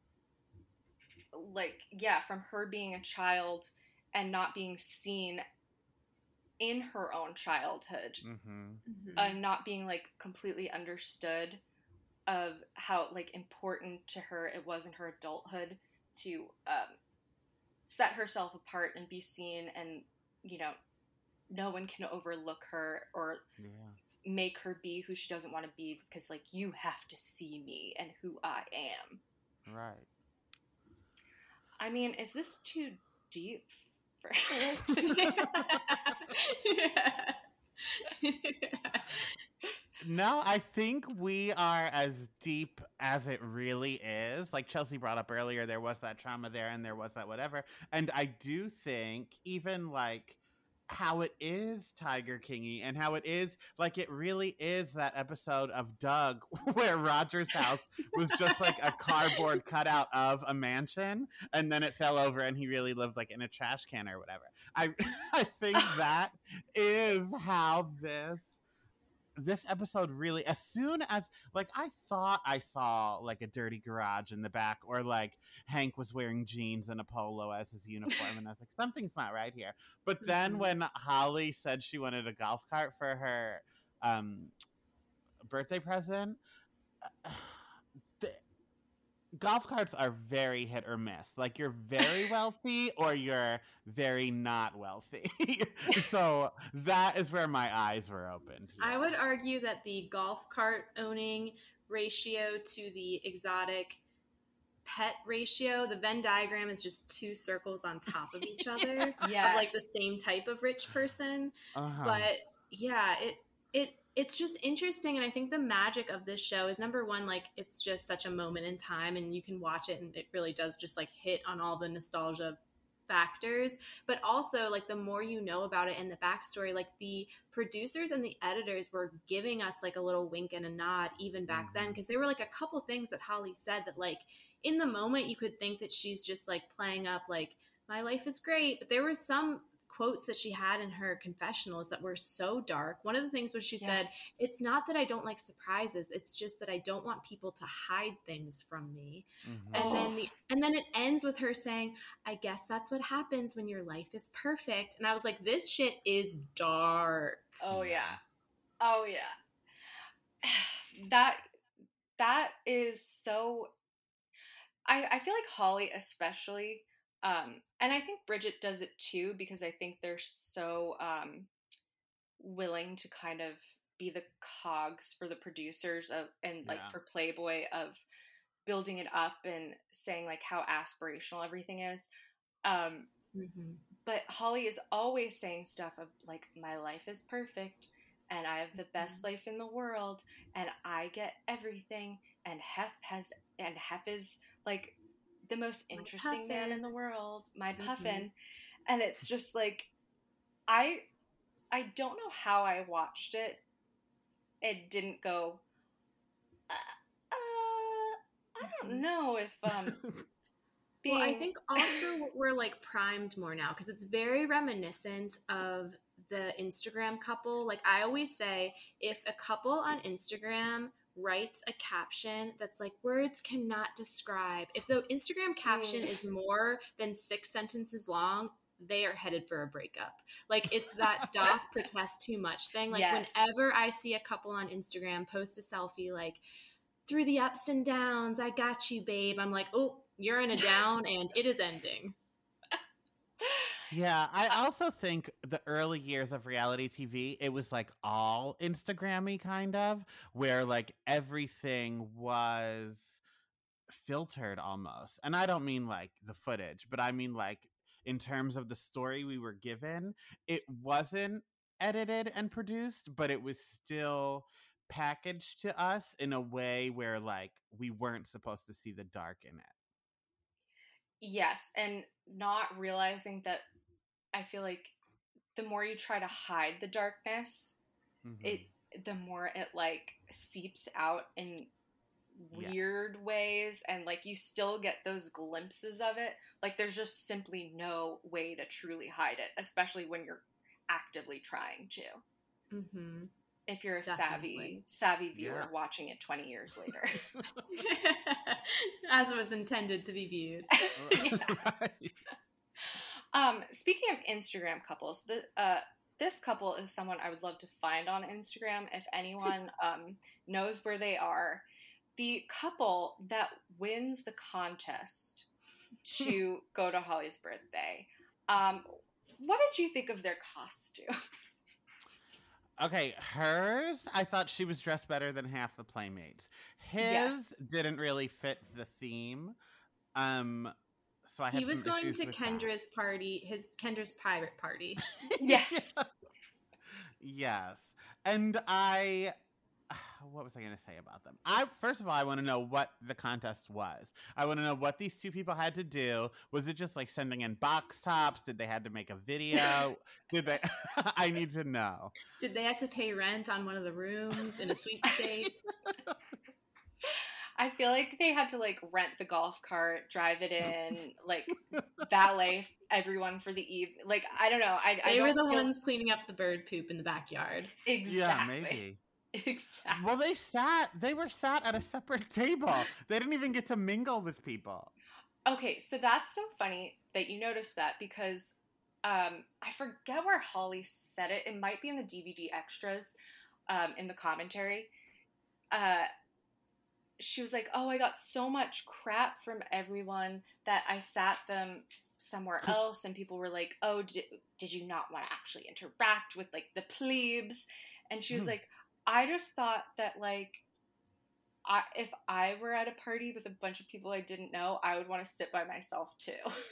like, yeah, from her being a child and not being seen in her own childhood, mm-hmm. Mm-hmm. Uh, not being like completely understood of how like important to her it was in her adulthood to um, set herself apart and be seen, and you know, no one can overlook her or yeah. make her be who she doesn't want to be, because like, you have to see me and who I am. Right. I mean, is this too deep for yeah. No, I think we are as deep as it really is. Like Chelsea brought up earlier, there was that trauma there and there was that whatever. And I do think even like how it is Tiger Kingy and how it is like it really is that episode of Doug where Roger's house was just like a cardboard cutout of a mansion and then it fell over and he really lived like in a trash can or whatever. I I think that is how this this episode really, as soon as like I thought I saw like a dirty garage in the back or like Hank was wearing jeans and a polo as his uniform and I was like something's not right here. But then Mhm. when Holly said she wanted a golf cart for her um birthday present, the golf carts are very hit or miss. Like you're very wealthy or you're very not wealthy. So that is where my eyes were opened. I here. would argue that the golf cart owning ratio to the exotic pet ratio, the Venn diagram is just two circles on top of each other Yes. of like the same type of rich person. Uh-huh. But yeah, it it it's just interesting, and I think the magic of this show is number one, like it's just such a moment in time, and you can watch it, and it really does just like hit on all the nostalgia factors. But also, like the more you know about it and the backstory, like the producers and the editors were giving us like a little wink and a nod even back then, because there were like a couple things that Holly said that like in the moment you could think that she's just like playing up like my life is great, but there were some quotes that she had in her confessionals that were so dark. One of the things was she Yes. said, it's not that I don't like surprises, it's just that I don't want people to hide things from me. Mhm. And Oh. then the and then it ends with her saying, I guess that's what happens when your life is perfect. And I was like, this shit is dark. Oh yeah. Oh yeah. That that is so I, I feel like Holly especially, um, and I think Bridget does it too, because I think they're so um, willing to kind of be the cogs for the producers of and like Yeah. for Playboy of building it up and saying like how aspirational everything is. Um, Mm-hmm. but Holly is always saying stuff of like, my life is perfect and I have the best Mhm. life in the world and I get everything and Hef has and Hef is like the most My interesting man in puffin. the world, my Mhm. puffin. And it's just like I I don't know how I watched it. It didn't go uh, uh I don't Mhm. know if um being Well, I think also we're like primed more now because it's very reminiscent of the Instagram couple. Like I always say, if a couple on Instagram writes a caption that's like words cannot describe, if the Instagram caption Mm. is more than six sentences long, they are headed for a breakup. Like it's that doth protest too much thing. Like Yes. whenever I see a couple on Instagram post a selfie like through the ups and downs, I got you, babe, I'm like, oh, you're in a down and it is ending. Yeah, I also think the early years of reality T V, it was like all Instagrammy kind of, where like everything was filtered almost. And I don't mean like the footage, but I mean like in terms of the story we were given, it wasn't edited and produced, but it was still packaged to us in a way where like we weren't supposed to see the dark in it. Yes, and not realizing that I feel like the more you try to hide the darkness, Mhm. it the more it like seeps out in Yes. weird ways and like you still get those glimpses of it. Like there's just simply no way to truly hide it, especially when you're actively trying to. Mm-hmm. If you're a Definitely. savvy savvy viewer Yeah. watching it twenty years later. As it was intended to be viewed. Right. Um, speaking of Instagram couples, the uh, this couple is someone I would love to find on Instagram if anyone um, knows where they are. The couple that wins the contest to go to Holly's birthday. Um, what did you think of their costume? Okay, hers, I thought she was dressed better than half the Playmates. His Yes. didn't really fit the theme. Um, so I had He was some going issues to with Kendra's party, his Kendra's private party. that. Yes. Yes. And I what was I going to say about them? I first of all, I want to know what the contest was. I want to know what these two people had to do. Was it just like sending in box tops? Did they had to make a video? Did they? I need to know. Did they have to pay rent on one of the rooms in a sweepstakes? I feel like they had to like rent the golf cart, drive it in, like valet everyone for the evening. Like I don't know. I, they I were don't the feel... ones cleaning up the bird poop in the backyard. Exactly. Yeah, maybe. Exactly. Well, they sat. They were sat at a separate table. They didn't even get to mingle with people. Okay, so that's so funny that you noticed that because um, I forget where Holly said it. It might be in the D V D extras, um, in the commentary. Uh, she was like, "Oh, I got so much crap from everyone that I sat them somewhere else, and people were like, "Oh, did, did you not want to actually interact with like the plebes?" And she was Hmm. like, "I just thought that like, I, if I were at a party with a bunch of people I didn't know, I would want to sit by myself too."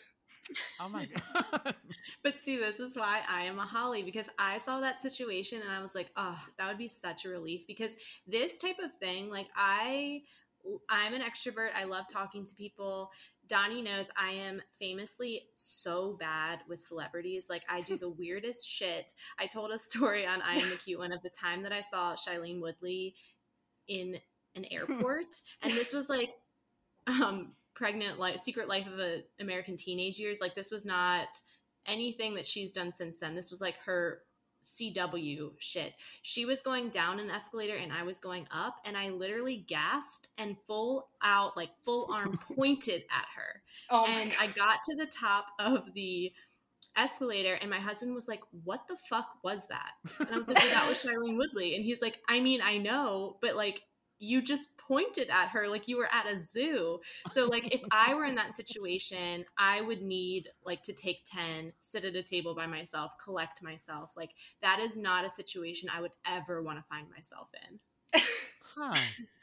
Oh my god. But see, this is why I am a Holly, because I saw that situation and I was like, oh, that would be such a relief, because this type of thing, like I, I'm an extrovert. I love talking to people. Donnie knows I am famously so bad with celebrities. Like I do the weirdest shit. I told a story on I Am the Cute One of the time that I saw Shailene Woodley in an airport. And this was like, um, pregnant life, secret life of a American teenage years. Like this was not anything that she's done since then. This was like her C W shit. She was going down an escalator and I was going up, and I literally gasped and full out, like full arm pointed at her. Oh and I got to the top of the escalator and my husband was like, what the fuck was that? And I was like, well, that was Shailene Woodley. And he's like, I mean, I know, but like, you just pointed at her like you were at a zoo. So like if I were in that situation, I would need like to take ten, sit at a table by myself, collect myself. Like that is not a situation I would ever want to find myself in. Huh.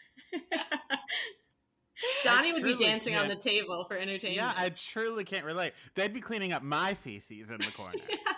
Donnie would be truly dancing on can't- the table for entertainment. Yeah, I truly can't relate. They'd be cleaning up my feces in the corner.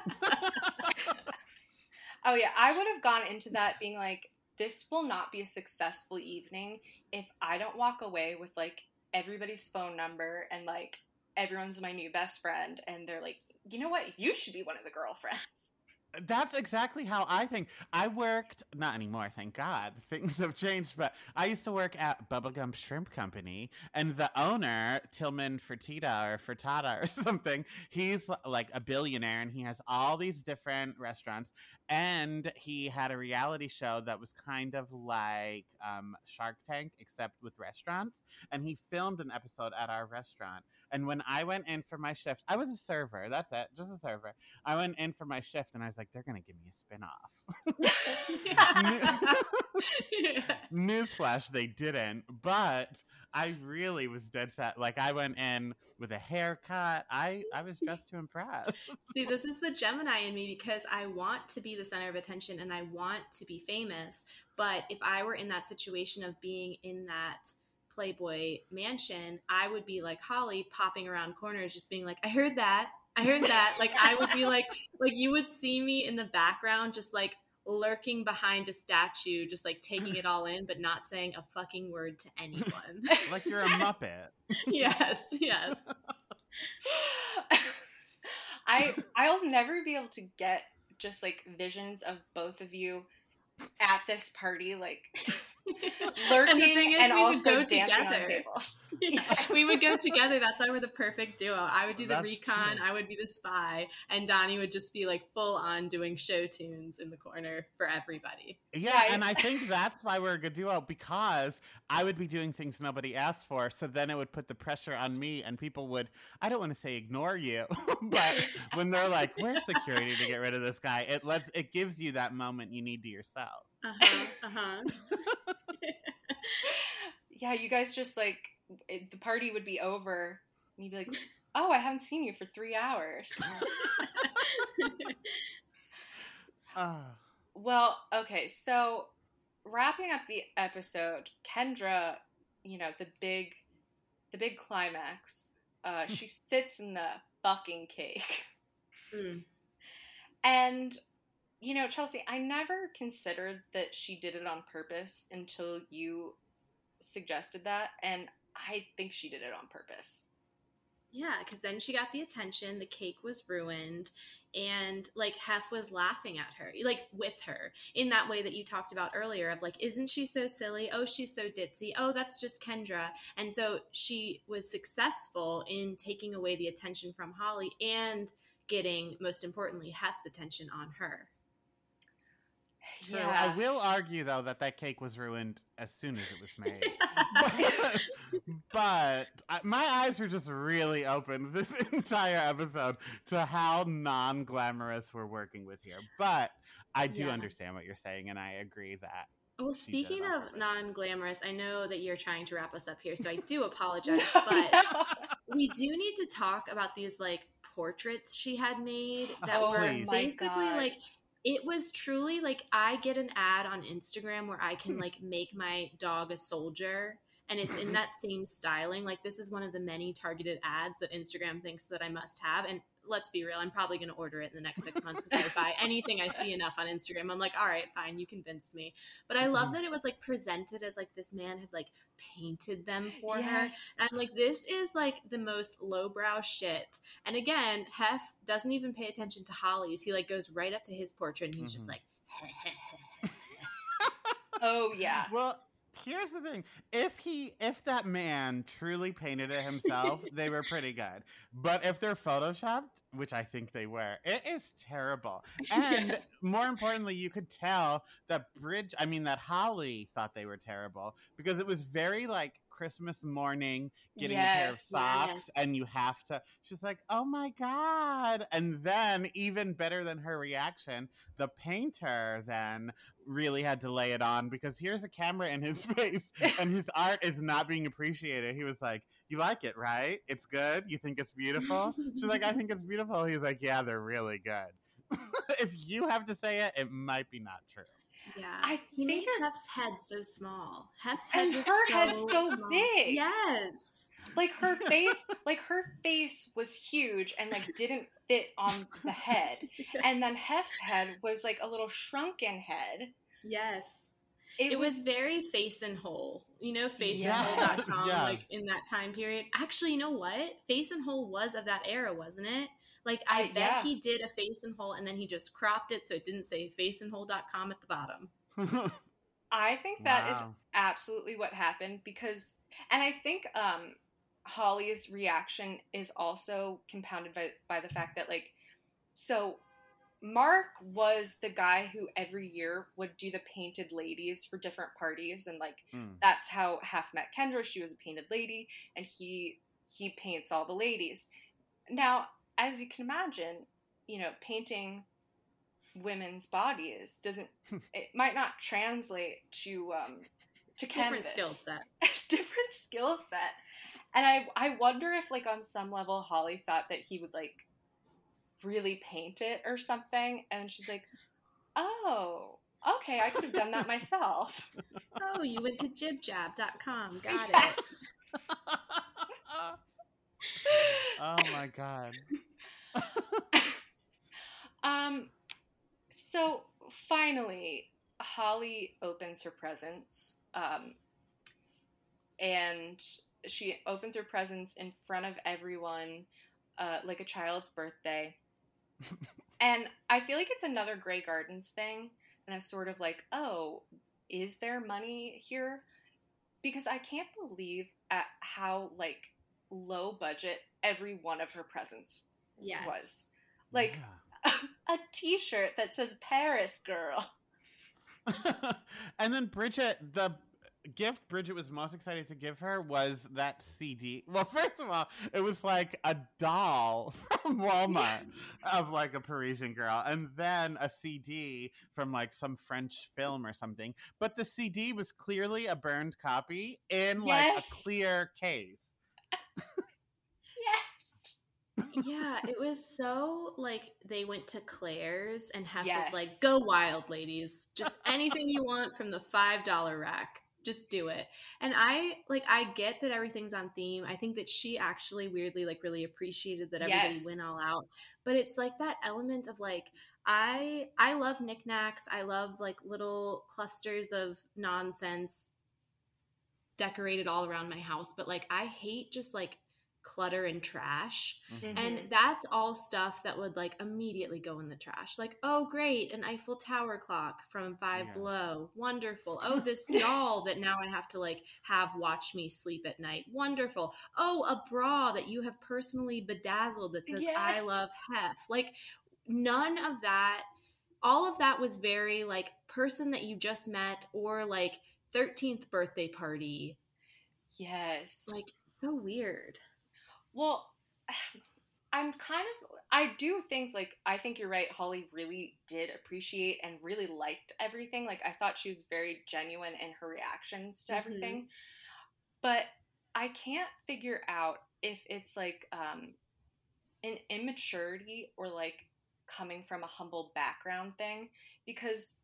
Oh yeah, I would have gone into that being like, this will not be a successful evening if I don't walk away with like everybody's phone number and like everyone's my new best friend and they're like, you know what, you should be one of the girlfriends. That's exactly how I think. I worked, not anymore, thank God. Things have changed, but I used to work at Bubblegum Shrimp Company, and the owner, Tillman Fertitta or Fertata or something, he's like a billionaire, and he has all these different restaurants, and he had a reality show that was kind of like um, Shark Tank, except with restaurants, and he filmed an episode at our restaurant. And when I went in for my shift, I was a server, that's it, just a server. I went in for my shift, and I was like, they're going to give me a spinoff. Newsflash, they didn't, but I really was dead set. Like, I went in with a haircut. I, I was dressed to impress. See, this is the Gemini in me, because I want to be the center of attention and I want to be famous. But if I were in that situation of being in that Playboy mansion, I would be like Holly, popping around corners, just being like, I heard that. I heard that. Like, I would be like, like you would see me in the background, just like lurking behind a statue, just like taking it all in, but not saying a fucking word to anyone. Like you're a Muppet. Yes, yes. I I'll never be able to get just like visions of both of you at this party, like lurking and, and, and we also would go dancing together. on tables. Yes. We would go together. That's why we're the perfect duo. I would do the That's recon, true. I would be the spy, and Donnie would just be like full on doing show tunes in the corner for everybody. Yeah, Right. and I think that's why we're a good duo, because I would be doing things nobody asked for, so then it would put the pressure on me, and people would, I don't want to say ignore you, but when they're like, where's security to get rid of this guy, it lets it gives you that moment you need to yourself. Uh-huh, uh-huh. Yeah, you guys just like, it, the party would be over and you'd be like, oh, I haven't seen you for three hours. Oh. Well, okay, so wrapping up the episode, Kendra, you know, the big, the big climax, uh, she sits in the fucking cake. Mm. And, you know, Chelsea, I never considered that she did it on purpose until you suggested that, and I think she did it on purpose. Yeah, because then she got the attention, the cake was ruined, and like Hef was laughing at her, like with her, in that way that you talked about earlier of like, isn't she so silly? Oh, she's so ditzy. Oh, that's just Kendra. And so she was successful in taking away the attention from Holly and getting, most importantly, Hef's attention on her. True. Yeah. I will argue, though, that that cake was ruined as soon as it was made. but but I, my eyes were just really open this entire episode to how non-glamorous we're working with here. But I do Yeah. understand what you're saying, and I agree that. Well, She did it speaking on of purpose. non-glamorous, I know that you're trying to wrap us up here, so I do apologize, No, but no. we do need to talk about these like portraits she had made that Oh, were please. my basically God. like, it was truly like, I get an ad on Instagram where I can like make my dog a soldier, and it's in that same styling. Like, this is one of the many targeted ads that Instagram thinks that I must have. And let's be real, I'm probably going to order it in the next six months because I buy anything I see enough on Instagram. I'm like, all right, fine, you convinced me. But I love that it was like presented as like this man had like painted them for her. Yes. And I'm like, this is like the most lowbrow shit. And again, Hef doesn't even pay attention to Holly's. He like goes right up to his portrait and he's just Mhm. like, Oh, yeah. Well, here's the thing. If he if that man truly painted it himself, they were pretty good. But if they're photoshopped, which I think they were, it is terrible. And Yes. more importantly, you could tell that Bridge I mean that Holly thought they were terrible because it was very like Christmas morning getting a pair of Yes, socks yes. and you have to she's like, "Oh my god." And then even better than her reaction, the painter then really had to lay it on because here's a camera in his face and his art is not being appreciated. He was like, "You like it, right? It's good? You think it's beautiful?" She's like, "I think it's beautiful." He's like, "Yeah, they're really good." If you have to say it, it might be not true. Yeah, I he made think that- Hef's head so small. Hef's head And was her so head's so small. big. Yes. Like her face, like her face was huge and like didn't fit on the head. And then Hef's head was like a little shrunken head. Yes. It, It was, was very face and whole. You know, face Yes, and hole dot com, yes. like in that time period. Actually, you know what? Face and Hole was of that era, wasn't it? Like, I I- bet yeah. he did a face and hole and then he just cropped it so it didn't say face and hole dot com at the bottom. I think that is Wow. absolutely what happened because, and I think um, Holly's reaction is also compounded by, by the fact that, like, so Mark was the guy who every year would do the painted ladies for different parties, and like Mm. that's how Hef met Kendra. She was a painted lady, and he he paints all the ladies. Now, as you can imagine, you know, painting women's bodies doesn't it might not translate to um to Different canvas. skill set. Different skill set. And I I wonder if like on some level Holly thought that he would like really paint it or something, and she's like, "Oh, okay, I could have done that myself." Oh, you went to jib jab dot com. Got Yes. it. Oh my god. Um so finally Holly opens her presents. Um and she opens her presents in front of everyone, uh, like a child's birthday. And I feel like it's another Grey Gardens thing. And I'm sort of like, oh, is there money here? Because I can't believe at how, like, low budget every one of her presents Yes. was. Like, Yeah. a t-shirt that says Paris Girl. And then Bridget, the gift Bridget was most excited to give her was that C D. Well, first of all, it was like a doll from Walmart of like a Parisian girl, and then a C D from like some French film or something. But the C D was clearly a burned copy in like Yes. a clear case. Yes. Yeah, it was so like they went to Claire's and Hef Yes. was like, "Go wild, ladies! Just anything you want from the five dollar rack, just do it." And I like, I get that everything's on theme. I think that she actually weirdly like really appreciated that everybody Yes. went all out. But it's like that element of like, I I love knickknacks. I love like little clusters of nonsense decorated all around my house, but like I hate just like clutter and trash. Mhm. And that's all stuff that would like immediately go in the trash. Like, oh great, an Eiffel Tower clock from Five Yeah. Below. Wonderful. Oh, this doll that now I have to like have watch me sleep at night. Wonderful. Oh, a bra that you have personally bedazzled that says Yes. I love Hef. Like none of that, all of that was very like person that you just met or like thirteenth birthday party. Yes. Like so weird. Well, I'm kind of, I do think, like, I think you're right. Holly really did appreciate and really liked everything. Like, I thought she was very genuine in her reactions to Mhm. everything. But I can't figure out if it's, like, um, an immaturity or, like, coming from a humble background thing. Because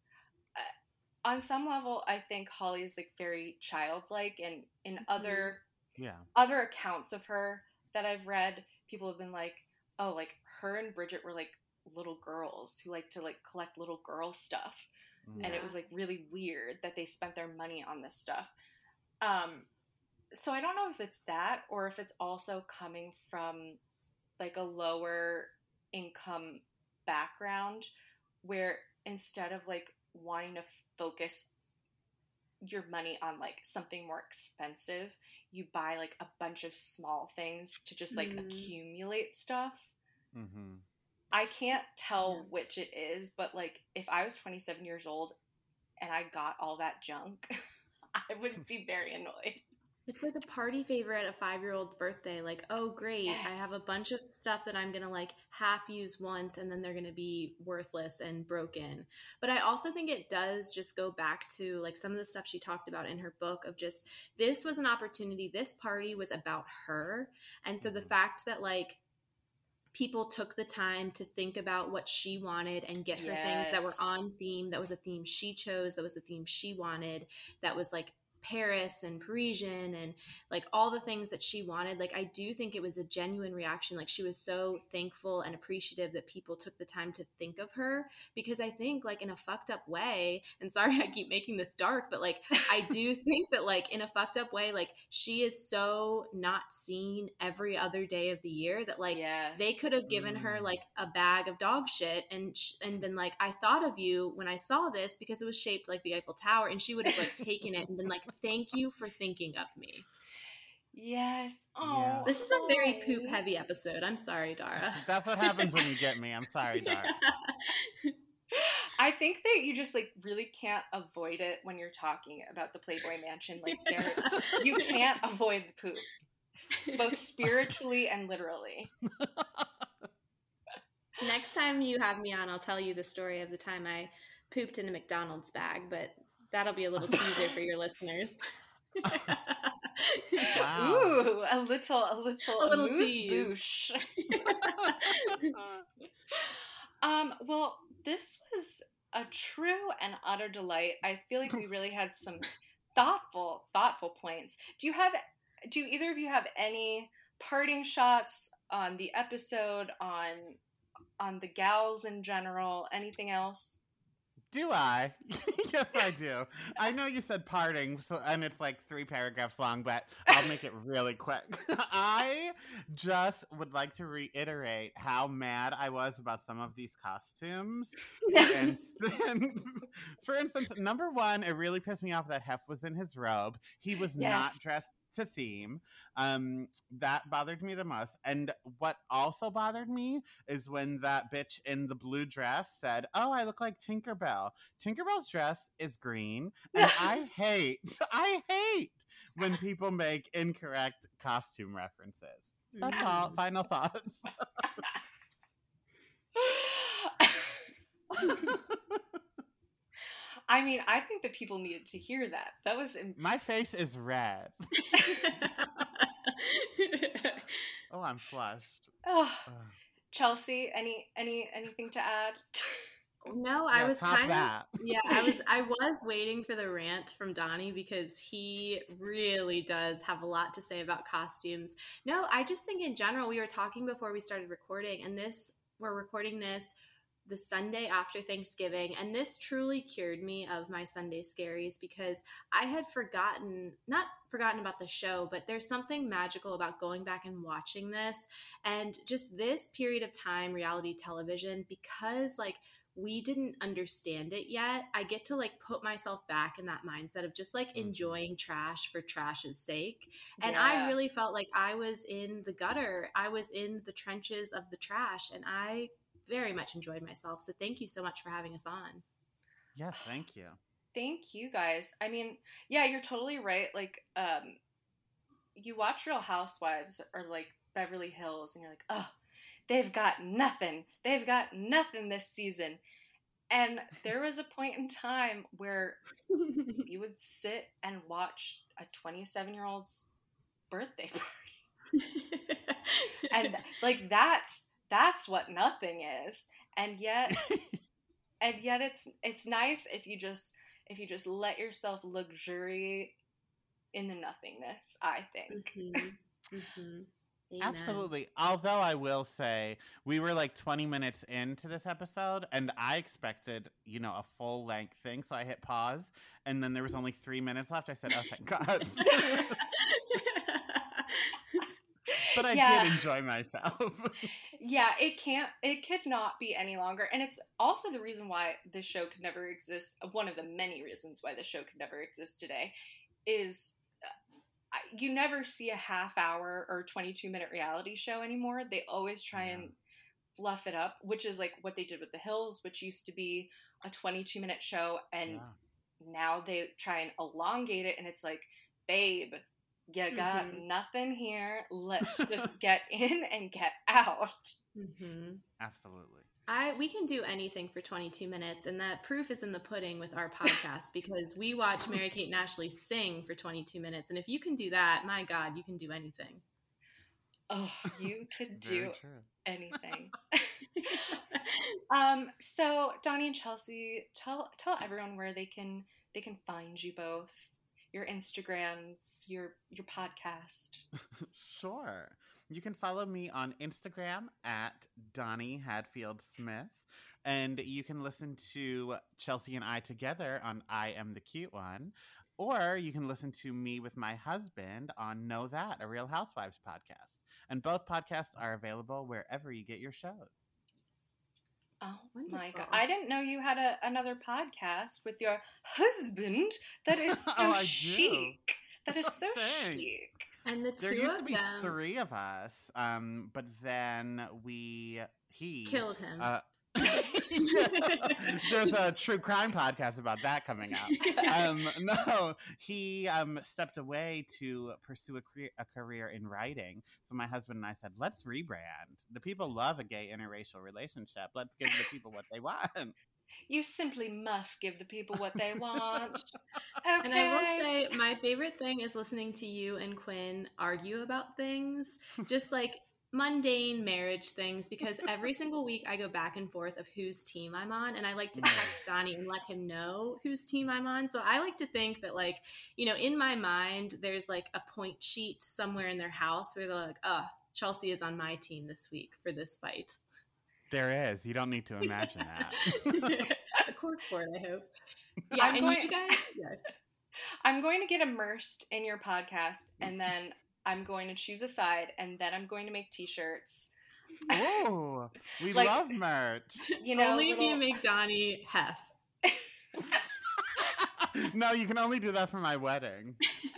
uh, on some level, I think Holly is, like, very childlike. And in Mhm. other Yeah. other accounts of her that I've read, people have been like, oh, like her and Bridget were like little girls who like to like collect little girl stuff. Mhm. And it was like really weird that they spent their money on this stuff. Um, so I don't know if it's that or if it's also coming from like a lower income background where instead of like wanting to focus your money on like something more expensive, you buy like a bunch of small things to just like Mm. accumulate stuff. Mm-hmm. I can't tell Yeah. which it is, but like if I was twenty-seven years old and I got all that junk, I would be very annoyed. It's like a party favor at a five-year-old's birthday. Like, oh, great. Yes. I have a bunch of stuff that I'm going to like half use once and then they're going to be worthless and broken. But I also think it does just go back to like some of the stuff she talked about in her book of just this was an opportunity. This party was about her. And so the fact that like people took the time to think about what she wanted and get her things that were Yes. on theme, that was a theme she chose, that was a theme she wanted, that was like Paris and Parisian and like all the things that she wanted. Like I do think it was a genuine reaction. Like she was so thankful and appreciative that people took the time to think of her, because I think like in a fucked up way, and sorry I keep making this dark, but like I do think that like in a fucked up way, like she is so not seen every other day of the year that like Yes. they could have given her Mm. like a bag of dog shit and sh- and been like, I thought of you when I saw this because it was shaped like the Eiffel Tower, and she would have like taken it and been like, thank you for thinking of me. Yes. Oh, Yeah. This is a very Holly. poop heavy episode. I'm sorry, Dara. That's what happens when you get me. I'm sorry, Dara. I think that you just like really can't avoid it when you're talking about the Playboy Mansion. Like there, you can't avoid the poop, both spiritually and literally. Next time you have me on, I'll tell you the story of the time I pooped in a McDonald's bag, but that'll be a little teaser for your listeners. Wow. Ooh, a little, a little, A little moose tease. boosh. Um, well, this was a true and utter delight. I feel like we really had some thoughtful, thoughtful points. Do you have, do either of you have any parting shots on the episode, on, on the gals in general, anything else? Do I? Yes, I do. I know you said parting, so and it's like three paragraphs long, but I'll make it really quick. I just would like to reiterate how mad I was about some of these costumes. For instance, for instance, number one, it really pissed me off that Hef was in his robe. He was Yes. not dressed to theme. Um, that bothered me the most. And what also bothered me is when that bitch in the blue dress said, "Oh, I look like Tinkerbell." Tinkerbell's dress is green, and I hate, I hate when people make incorrect costume references. That's all. Final thoughts. I mean, I think that people needed to hear that. That was imp- My face is red. Oh, I'm flushed. oh. Ugh. Chelsea, any any anything to add? No, I Yeah, was top kind that. of yeah, I was I was waiting for the rant from Donnie because he really does have a lot to say about costumes. No, I just think in general, we were talking before we started recording, and this we're recording this the Sunday after Thanksgiving. And this truly cured me of my Sunday scaries because I had forgotten, not forgotten about the show, but there's something magical about going back and watching this. And just this period of time, reality television, because like we didn't understand it yet, I get to like put myself back in that mindset of just like enjoying trash for trash's sake. And Yeah. I really felt like I was in the gutter. I was in the trenches of the trash, and I very much enjoyed myself. So thank you so much for having us on. Yes, thank you. Thank you guys. I mean, yeah, you're totally right. Like, um, you watch Real Housewives or like Beverly Hills and you're like, oh, they've got nothing. They've got nothing this season. And there was a point in time where you would sit and watch a twenty-seven-year-old's birthday party. And like that's that's what nothing is. And yet and yet it's it's nice if you just if you just let yourself luxuriate in the nothingness, I think. Mm-hmm. Mm-hmm. Amen. Absolutely. Although I will say, we were like twenty minutes into this episode, and I expected, you know, a full length thing. So I hit pause, and then there was only three minutes left. I said, oh, thank God. But I Yeah. did enjoy myself. Yeah, it can't, it could not be any longer. And it's also the reason why this show could never exist. One of the many reasons why this show could never exist today is you never see a half hour or twenty-two minute reality show anymore. They always try Yeah. and fluff it up, which is like what they did with The Hills, which used to be a twenty-two minute show. And Yeah. now they try and elongate it. And it's like, babe, you got Mhm. nothing here. Let's just get in and get out. Mm-hmm. Absolutely. I we can do anything for twenty-two minutes, and that proof is in the pudding with our podcast because we watch Mary-Kate and Ashley sing for twenty-two minutes, and if you can do that, my God, you can do anything. Oh, you could Very do true. anything. um, so Donnie and Chelsea, tell tell everyone where they can they can find you both, your Instagrams, your your podcast. Sure. You can follow me on Instagram at Donnie Hadfield Smith. And you can listen to Chelsea and I together on I Am the Cute One. Or you can listen to me with my husband on Know That, a Real Housewives podcast. And both podcasts are available wherever you get your shows. Oh Wonderful. my God. I didn't know you had a, another podcast with your husband. That is so Oh, I do. chic. That is so Thanks. chic. And the There two used to of be them three of us, um, but then we, he... killed him. Uh, yeah. There's a true crime podcast about that coming out. Um, no, he um, stepped away to pursue a career, a career in writing. So my husband and I said, let's rebrand. The people love a gay interracial relationship. Let's give the people what they want. You simply must give the people what they want. Okay. And I will say, my favorite thing is listening to you and Quinn argue about things, just like mundane marriage things, because every single week I go back and forth of whose team I'm on, and I like to text Donnie and let him know whose team I'm on. So I like to think that, like, you know, in my mind, there's like a point sheet somewhere in their house where they're like, oh, Chelsea is on my team this week for this fight. There is. You don't need to imagine that. A cork board, I hope. Yeah, I'm and going- you guys. Yeah. I'm going to get immersed in your podcast, and then I'm going to choose a side, and then I'm going to make t-shirts. Oh, we Like- love merch. You know, Only if little- you make Donnie Hef. No, you can only do that for my wedding.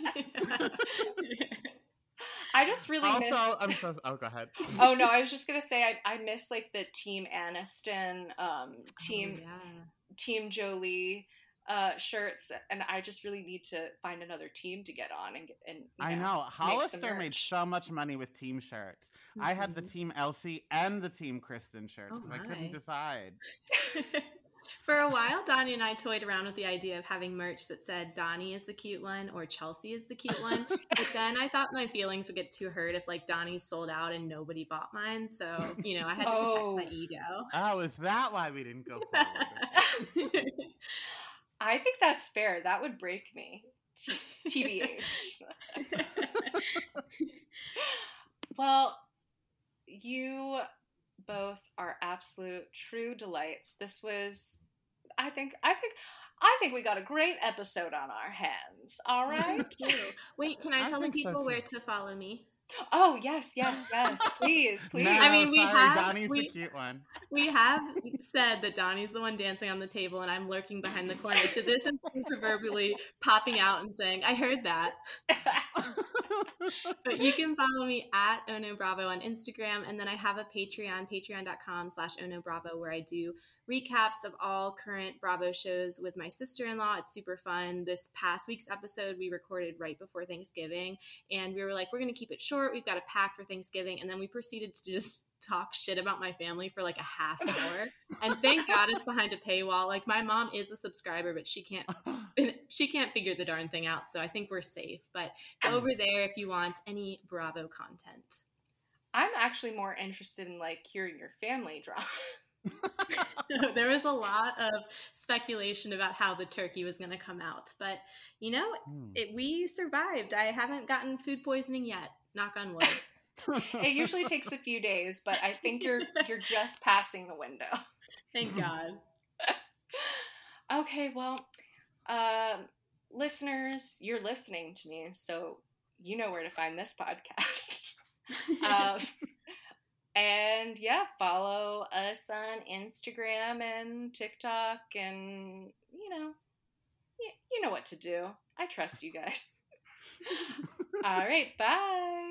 I just really Also, miss. I'm so. Oh, go ahead. Oh no, I was just gonna say I, I miss like the Team Aniston, um, Team Oh, yeah. Team Jolie uh, shirts, and I just really need to find another team to get on and get and. You I know, know. make some Hollister made merch. so much money with team shirts. I had the Mhm. Team Elsie and the Team Kristen shirts Oh, because I my. couldn't decide. For a while, Donnie and I toyed around with the idea of having merch that said Donnie is the cute one or Chelsea is the cute one. But then I thought my feelings would get too hurt if like Donnie sold out and nobody bought mine. So, you know, I had to Oh. protect my ego. Oh, is that why we didn't go forward? I think that's fair. That would break me. T- T B H. Well, you both are absolute true delights. This was, I think, I think, I think we got a great episode on our hands. All right. Wait, can I I tell the think so, people too. where to follow me? Oh, yes, yes, yes. Please, please. No, I mean, we sorry, have- Donnie's we- the cute one. We have said that Donnie's the one dancing on the table and I'm lurking behind the corner. So this is me proverbially popping out and saying, I heard that. But you can follow me at Ono Bravo on Instagram. And then I have a Patreon, patreon.com slash Ono Bravo, where I do recaps of all current Bravo shows with my sister-in-law. It's super fun. This past week's episode, we recorded right before Thanksgiving. And we were like, we're going to keep it short. We've got a pack for Thanksgiving. And then we proceeded to just talk shit about my family for like a half hour. And thank God it's behind a paywall. Like, my mom is a subscriber, but she can't she can't figure the darn thing out. So I think we're safe. But go over there if you want any Bravo content. I'm actually more interested in like hearing your family drama. There was a lot of speculation about how the turkey was going to come out. But, you know, Hmm. it, we survived. I haven't gotten food poisoning yet. Knock on wood. It usually takes a few days, but I think you're you're just passing the window. Thank God. Okay, well, um, listeners, you're listening to me, so you know where to find this podcast. um, and yeah, follow us on Instagram and TikTok, and you know, you, you know what to do. I trust you guys. All right, bye.